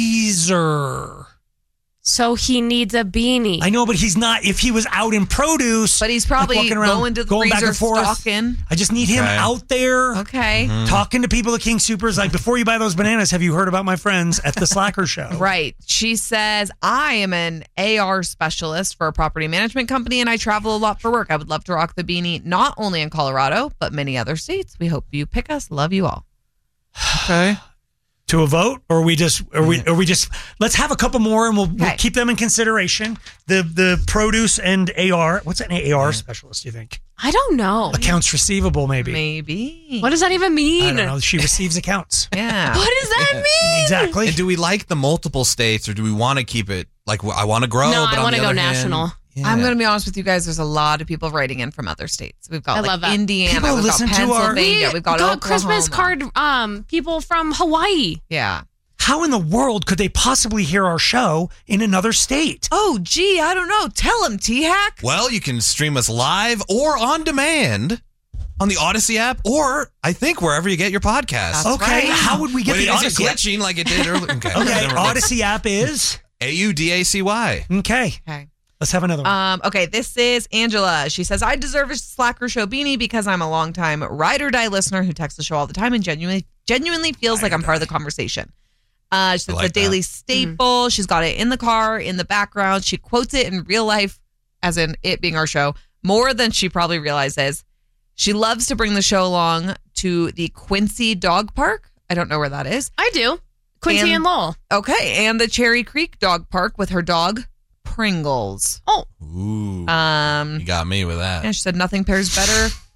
freezer. So he needs a beanie. I know, but he's not. If he was out in produce, But he's probably like walking around, going to the going back freezer and forth. stalking. I just need him Okay. out there. Okay. Talking to people at King Supers, like, before you buy those bananas, have you heard about my friends at the Slacker Show? Right. She says, I am an A R specialist for a property management company and I travel a lot for work. I would love to rock the beanie, not only in Colorado, but many other states. We hope you pick us. Love you all. Okay. To a vote, or we just, or we, or we just, let's have a couple more, and we'll, we'll Okay. keep them in consideration. The the produce and A R. What's an A R specialist? Do you think I don't know. accounts receivable? Maybe. Maybe. What does that even mean? I don't know. She receives accounts. Yeah. What does that mean? Exactly. And do we like the multiple states, or do we want to keep it like I want to grow? No, but I on want to the go other hand- national. Yeah. I'm going to be honest with you guys. There's a lot of people writing in from other states. We've got I like love that. Indiana, People we've listen got to our- Pennsylvania, We we've got, got Oklahoma. Christmas card um people from Hawaii. Yeah. How in the world could they possibly hear our show in another state? Oh, gee, I don't know. Tell him, T-Hack. Well, you can stream us live or on demand on the Odyssey app, or I think wherever you get your podcasts. That's Okay, right. how would we get Wait, the is Odyssey it app? glitching like it did earlier? Okay. Okay, Never mind. Odyssey app is A U D A C Y. okay. Okay. Let's have another one. Um, okay, this is Angela. She says, I deserve a Slacker Show beanie because I'm a longtime ride or die listener who texts the show all the time and genuinely genuinely feels like I'm part of the conversation. Uh, she says like a daily that. staple. She's got it in the car, in the background. She quotes it in real life, as in it being our show, more than she probably realizes. She loves to bring the show along to the Quincy Dog Park. I don't know where that is. I do. Quincy and, And- Lowell. Okay, and the Cherry Creek Dog Park with her dog, Pringles. Oh, Ooh. Um, You got me with that. and she said nothing pairs better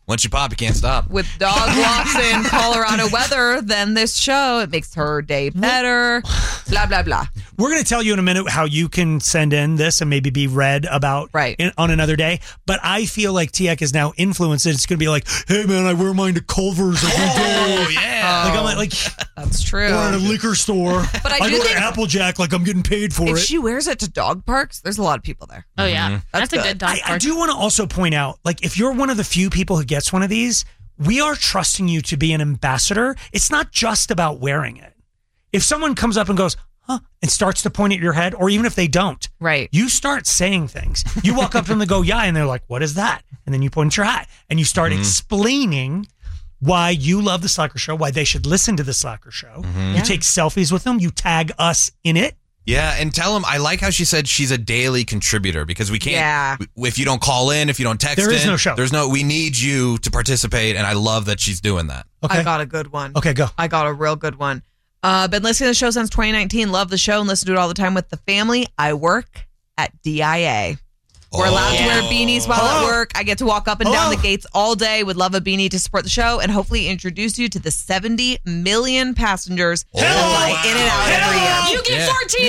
Once you pop, you can't stop. With dog walks in Colorado weather, then this show, it makes her day better. Blah, blah, blah. We're going to tell you in a minute how you can send in this and maybe be read about right. in, on another day. But I feel like T X is now influenced. It's going to be like, hey, man, I wear mine to Culver's every day. Oh, yeah. Like, I'm like, that's true. Or at a liquor store. But I, I do go think to Applejack like I'm getting paid for if it. she wears it to dog parks, there's a lot of people there. Oh, yeah. Mm-hmm. That's, That's a good dog I, park. I do want to also point out, like, if you're one of the few people who gets one of these, we are trusting you to be an ambassador. It's not just about wearing it. If someone comes up and goes, huh, and starts to point at your head, or even if they don't, right? You start saying things. You walk up to them and go, yeah, and they're like, what is that? And then you point at your hat and you start Mm-hmm. explaining why you love the Slacker Show, why they should listen to the Slacker Show. Mm-hmm. You Yeah. take selfies with them. You tag us in it. Yeah, and tell them, I like how she said she's a daily contributor because we can't, Yeah. if you don't call in, if you don't text There is in, no show. There's no, we need you to participate, and I love that she's doing that. Okay. I got a good one. Okay, go. I got a real good one. Uh, been listening to the show since twenty nineteen. Love the show and listen to it all the time with the family. I work at D I A. We're allowed to wear beanies while Hello? at work. I get to walk up and down Hello? the gates all day. Would love a beanie to support the show and hopefully introduce you to the seventy million passengers who fly in and out every year. You get Yeah. fourteen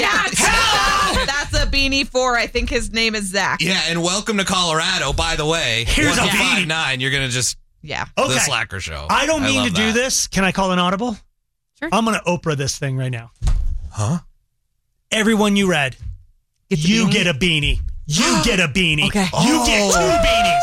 hats. That's a beanie for, I think his name is Zach. Yeah, and welcome to Colorado, by the way. Here's a one beanie. five nine, you're going to just, Yeah. Okay. the Slacker Show. I don't mean love to do that. this. Can I call an audible? Sure. I'm going to Oprah this thing right now. Huh? Everyone you read, Get the you beanie? get a beanie. You get a beanie. Okay. You get two beanies.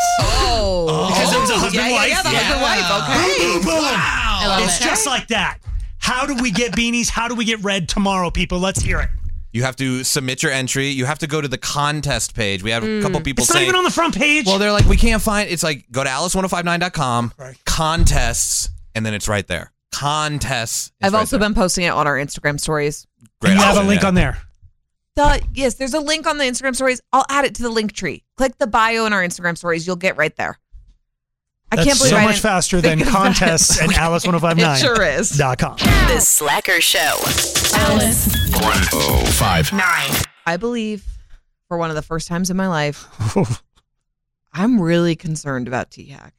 Oh. Because it was a yeah, husband yeah, wife. yeah, the husband wife. Okay. Boom, boom, boom. I love It's it. just like that. How do we get beanies? How do we get read tomorrow, people? Let's hear it. You have to submit your entry. You have to go to the contest page. We have a couple people It's not saying, even on the front page. well, they're like, we can't find, it's like, go to alice one oh five nine dot com, Right. contests, and then it's right there. Contests. It's I've right also there. been posting it on our Instagram stories. Great you have a option, link yeah. on there. The, yes, there's a link on the Instagram stories. I'll add it to the link tree. Click the bio in our Instagram stories. You'll get right there. I That's can't believe so I much didn't faster than think of that. contests and alice one oh five nine It sure is. dot com. The Slacker Show. Alice. one oh five Nine. I believe for one of the first times in my life, I'm really concerned about T-Hack.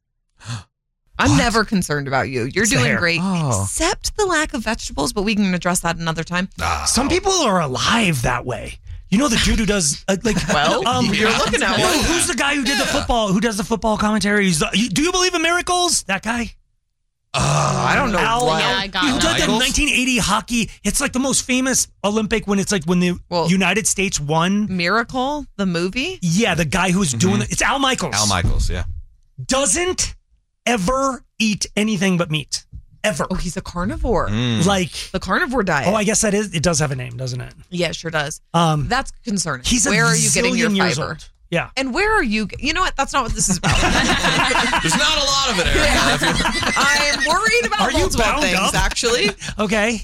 I'm What? never concerned about you. You're It's the doing hair. great, Oh. except the lack of vegetables, but we can address that another time. Some people are alive that way. You know the dude who does uh, like Well, um, you're looking at no, one. who's the guy who did the football? Who does the football commentary? He's the, you, do you believe in miracles? That guy. Uh, I don't know. Al, what. Yeah, I got Who it. did the Michaels? nineteen eighty hockey? It's like the most famous Olympic when it's like when the Well- United States won. Miracle, the movie? Yeah, the guy who's doing it. It's Al Michaels. Al Michaels, yeah. Doesn't ever eat anything but meat. Ever. Oh, he's a carnivore. Mm. Like, The carnivore diet. oh, I guess that is, it does have a name, doesn't it? yeah, it sure does. Um, That's concerning. he's a Where are you getting your zillion years fiber? old. Yeah. And where are you? You know what? That's not what this is about. There's not a lot of it, Eric. I'm worried about Are you multiple bound things, up? actually. Okay.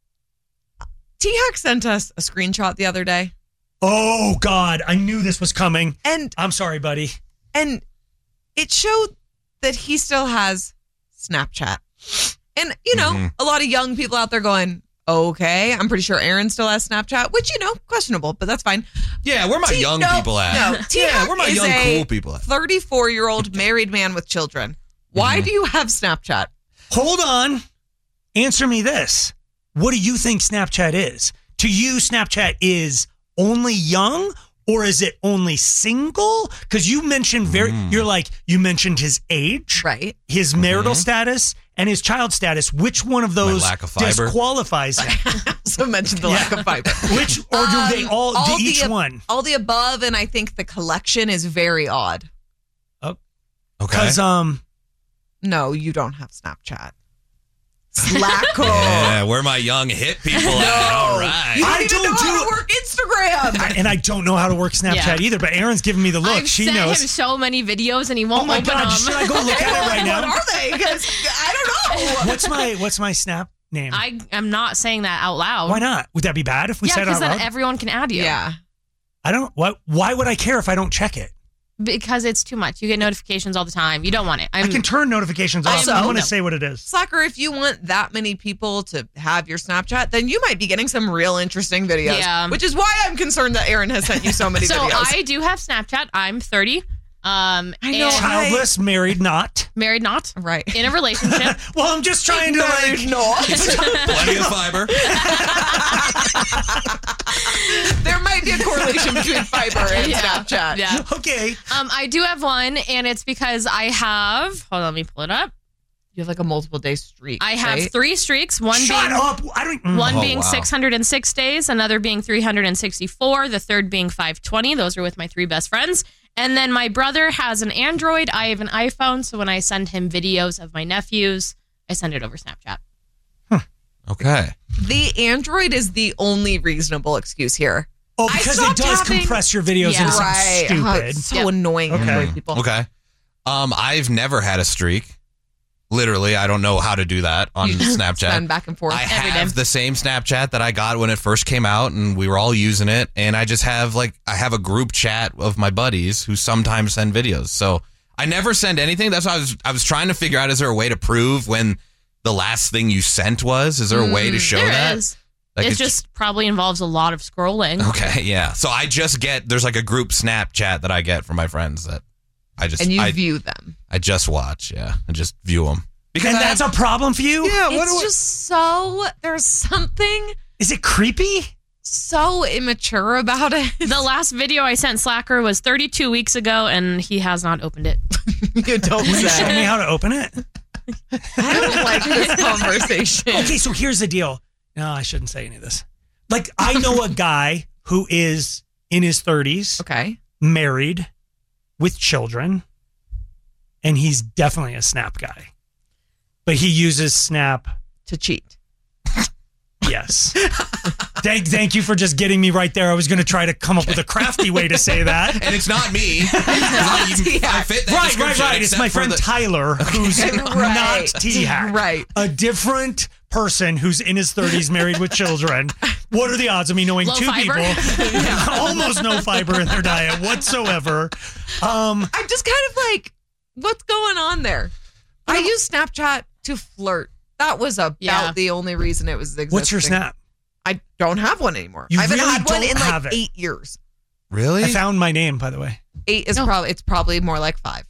T-Hack sent us a screenshot the other day. Oh, God. I knew this was coming. And I'm sorry, buddy. and it showed that he still has Snapchat. And, you know, Mhm. a lot of young people out there going, okay, I'm pretty sure Aaron still has Snapchat, which, you know, questionable, but that's fine. Yeah, where my T- young no, people at? No, yeah, T-Hack where my is young a cool people at? thirty-four-year-old married man with children. Why Mm-hmm. do you have Snapchat? Hold on. Answer me this. What do you think Snapchat is? To you, Snapchat is only young or is it only single? Because you mentioned very, Mm. you're like, you mentioned his age, Right. his marital status, and his child status. Which one of those lack of fiber. disqualifies him? Also mentioned the lack of fiber. Which, or do they Um, all, do all each the, one? All the above, and I think the collection is very odd. Okay. Because, um, No, you don't have Snapchat. Slacker. Yeah, where my young hip people at? All right. You don't I even don't know how do- to work Instagram. I- and I don't know how to work Snapchat Yeah. either, but Aaron's giving me the look. I've she sent knows. him so many videos and he won't Oh my open God, them. should I go look at it right now? What are they? Because I don't know. What's my, what's my Snap name? I am not saying that out loud. Why not? Would that be bad if we Yeah, said it because out then loud? everyone can add you. Yeah. I don't. What? Why would I care if I don't check it? Because it's too much. You get notifications all the time. You don't want it. I'm, I can turn notifications off. Also- I'm going to No. say what it is. Slacker, if you want that many people to have your Snapchat, then you might be getting some real interesting videos. Yeah. Which is why I'm concerned that Aaron has sent you so many so videos. I do have Snapchat. I'm thirty. Um, I know. and- Childless, married, not. Married, not. Right. In a relationship. Well, I'm just trying to like. Plenty of fiber. There might be a correlation between fiber and Yeah. Snapchat. Yeah. Okay. Um, I do have one, and it's because I have. Hold on, let me pull it up. You have like a multiple day streak. I have right? three streaks. One Shut being up. I don't. one Oh, being wow. six hundred six days, another being three hundred sixty-four, the third being five twenty. Those are with my three best friends. And then my brother has an Android. I have an iPhone. So when I send him videos of my nephews, I send it over Snapchat. Okay. The Android is the only reasonable excuse here. Oh, I because it stopped does having- compress your videos Yeah. into something Right. Oh, stupid. it's so Yep. annoying Okay. for people. Okay. Um, I've never had a streak. Literally, I don't know how to do that on You just Snapchat. send back and forth I every have day. the same Snapchat that I got when it first came out, and we were all using it. And I just have like I have a group chat of my buddies who sometimes send videos. So I never send anything. That's why I was I was trying to figure out: is there a way to prove when the last thing you sent was? Is there a way to show There that? is. Like, it it's- just probably involves a lot of scrolling. Okay, yeah. So I just get there's like a group Snapchat that I get from my friends that I just And you I, view them. I just watch, yeah, and just view them. And that's a problem for you? Yeah, what it's do I- just so there's something Is it creepy? so immature about it. The last video I sent Slacker was thirty-two weeks ago, and he has not opened it. You don't Will you show say. me how to open it? I don't like this conversation. Okay, so here's the deal. No, I shouldn't say any of this. Like, I know a guy who is in his thirties, Okay. married, with children, and he's definitely a Snap guy. But he uses Snap To cheat. Yes. thank, thank you for just getting me right there. I was going to try to come up with a crafty way to say that. And it's not me. I, I fit that Right, right, description, right. It's except my for friend the- Tyler, who's Right. not T-Hack. Right. A different person who's in his thirties, married with children. What are the odds of me knowing Low two fiber? people, almost no fiber in their diet whatsoever? Um, I'm just kind of like, what's going on there? I use Snapchat to flirt. That was about Yeah. the only reason it was existing. what's your Snap? I don't have one anymore. You I haven't really had one don't in like have it. eight years. Really? I found my name, by the way. Eight is probably it's probably more like five.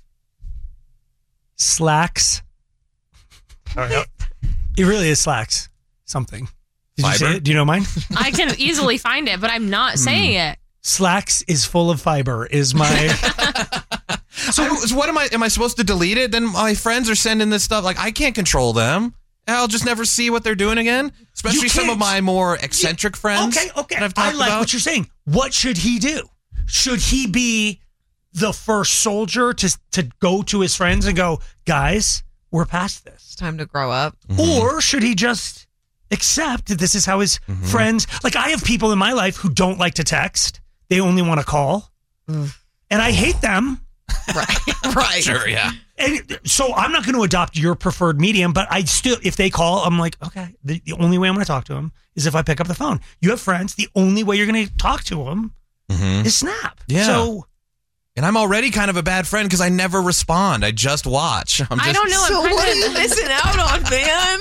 Slacks. All right. It really is Slacks. Something. Did you Fiber? say it? Do you know mine? I can easily find it, but I'm not saying it. Slacks is full of fiber is my... So, so what am I? Am I supposed to delete it? Then my friends are sending this stuff. Like I can't control them. I'll just never see what they're doing again. Especially some of can't. my more eccentric friends. Okay, okay. that I've I talked like about. what you're saying. What should he do? Should he be the first soldier to to go to his friends and go, guys, we're past this? It's time to grow up. Or should he just accept that this is how his friends, like I have people in my life who don't like to text. They only want to call. And I hate them. Right. Right. Sure, yeah. And so I'm not going to adopt your preferred medium, but I still, if they call, I'm like, okay, the, the only way I'm going to talk to them is if I pick up the phone. You have friends. The only way you're going to talk to them Mhm. is Snap. Yeah. So And I'm already kind of a bad friend because I never respond. I just watch. I'm just, I don't know. So I'm kind what of, are you missing out on, man?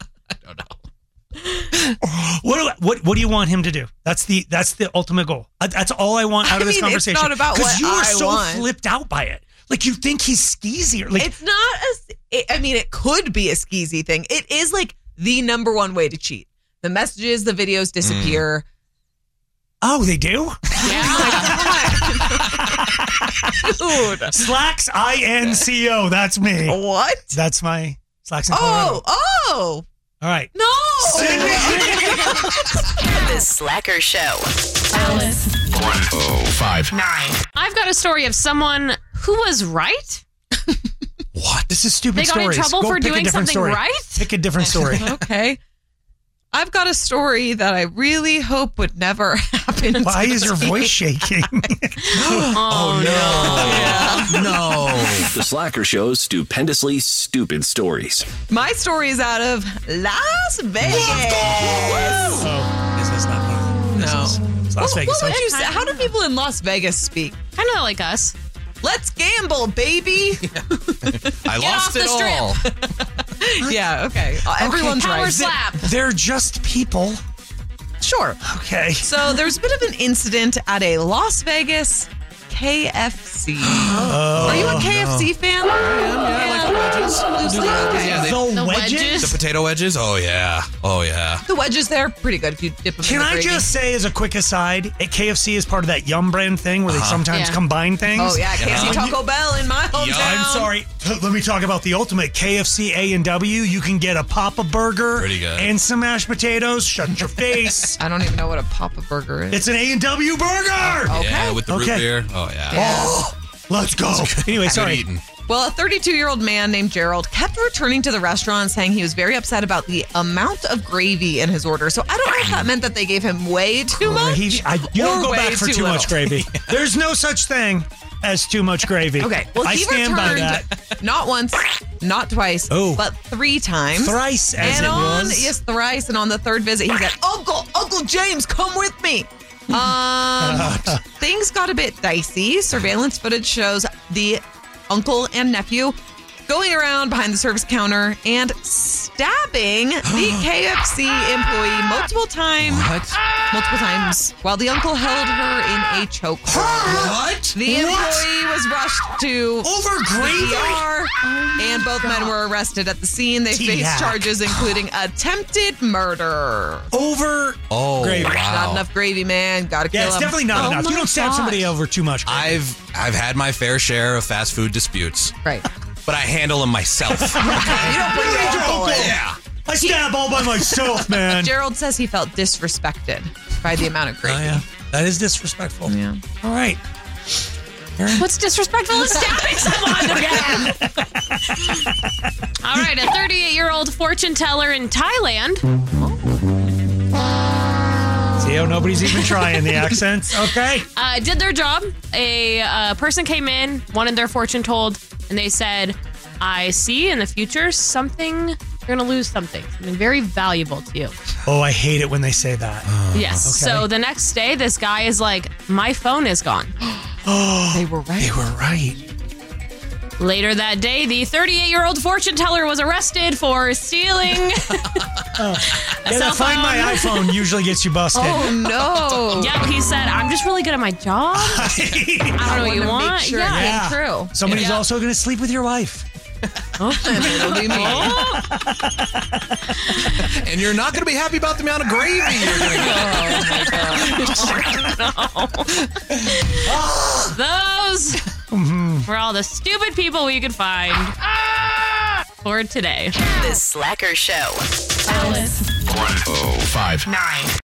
what do I, what what do you want him to do? That's the that's the ultimate goal. Uh, That's all I want out I of this mean, it's conversation. not about what you are I so want. flipped out by it. Like you think he's skeezy. Like It's not a. It, I mean, it could be a skeezy thing. It is like the number one way to cheat. The messages, the videos disappear. oh, they do. Dude. Slacks I N C O. That's me. What? That's my Slacks in Colorado. Oh, oh. All right. No. The Slacker Show. Alice. one oh five. Nine. I've got a story of someone who was right. What? This is stupid They got in stories. trouble Go for pick a doing different something story. right? Pick a different story. Okay. I've got a story that I really hope would never happen. Why to is your me. voice shaking? Oh, no. No. The Slacker Show's stupendously stupid stories. My story is out of Las Vegas. Oh, is this not fun? This No. is- it's Las What- Vegas. what would huh? you say? How do people in Las Vegas speak? Kind of like us. Let's gamble, baby. I lost off the it strip. all. Yeah, okay. Uh, Everyone's Power right. slap. They're just people. Sure. Okay. So there's a bit of an incident at a Las Vegas K F C. Oh, Are you a K F C no. fan? I am, yeah, I like the wedges. Loosely, okay. Yeah, they- The The wedges? wedges? The potato wedges? Oh, yeah. Oh, yeah. The wedges there, pretty good if you dip them Can in the I gravy. just say, as a quick aside, at K F C is part of that Yum brand thing where they Uh-huh. sometimes Yeah. combine things. Oh, yeah, K F C Yeah. Taco Bell in my hometown. I'm sorry. T- Let me talk about the ultimate K F C A and W. You can get a Papa Burger Pretty good. and some mashed potatoes. Shut your face. I don't even know what a Papa Burger is. It's an A and W burger. Okay. Yeah, with the root Okay. beer. Oh, yeah. Oh, let's go. Anyway, Good sorry. eating. Well, a thirty-two-year-old man named Gerald kept returning to the restaurant saying he was very upset about the amount of gravy in his order. So I don't know if that meant that they gave him way too much. He- I, you don't or go way back for too, little. much gravy. There's no such thing as too much gravy. Okay, well, I he stand by returned that. not once, not twice, Oh. but three times. Thrice, as and it on, was. Yes, thrice. And on the third visit, he said, Uncle, Uncle James, come with me. Um, things got a bit dicey. Surveillance footage shows the uncle and nephew going around behind the service counter and stabbing the K F C employee multiple times. What? Multiple times while the uncle held her in a chokehold. What? The What? employee was rushed to Over gravy? the E R, and both men were arrested at the scene. They T-hack. faced charges including attempted murder. Over Oh, gravy. wow. Not enough gravy, man. Gotta kill Yeah, it's him. definitely not Oh enough. You my don't stab gosh. somebody over too much gravy. I've I've had my fair share of fast food disputes, Right. but I handle them myself. You don't bring your uncle in. Yeah. I stab all by myself, man. Gerald says he felt disrespected by the amount of gravy. Oh, yeah. That is disrespectful. Yeah. All right. What's disrespectful in stabbing someone again? All right, a thirty-eight-year-old fortune teller in Thailand. See how nobody's even trying the accents? Okay. Uh, did their job. A uh, person came in, wanted their fortune told, and they said, I see in the future something, you're going to lose something, something very valuable to you. Oh, I hate it when they say that. Yes. Okay. So the next day, this guy is like, my phone is gone. Oh, They were right. they were right. Later that day, the thirty-eight-year-old fortune teller was arrested for stealing. Yeah, cell that Find My phone. iPhone usually gets you busted. Oh, no. Yep, he said, I'm just really good at my job. I don't know what you wanna make want. sure it yeah. came true. Somebody's Yeah. also going to sleep with your wife. It'll be me. And you're not going to be happy about the amount of gravy you're going to get. Those were all the stupid people we could find for today. The Slacker Show. one oh five Nine.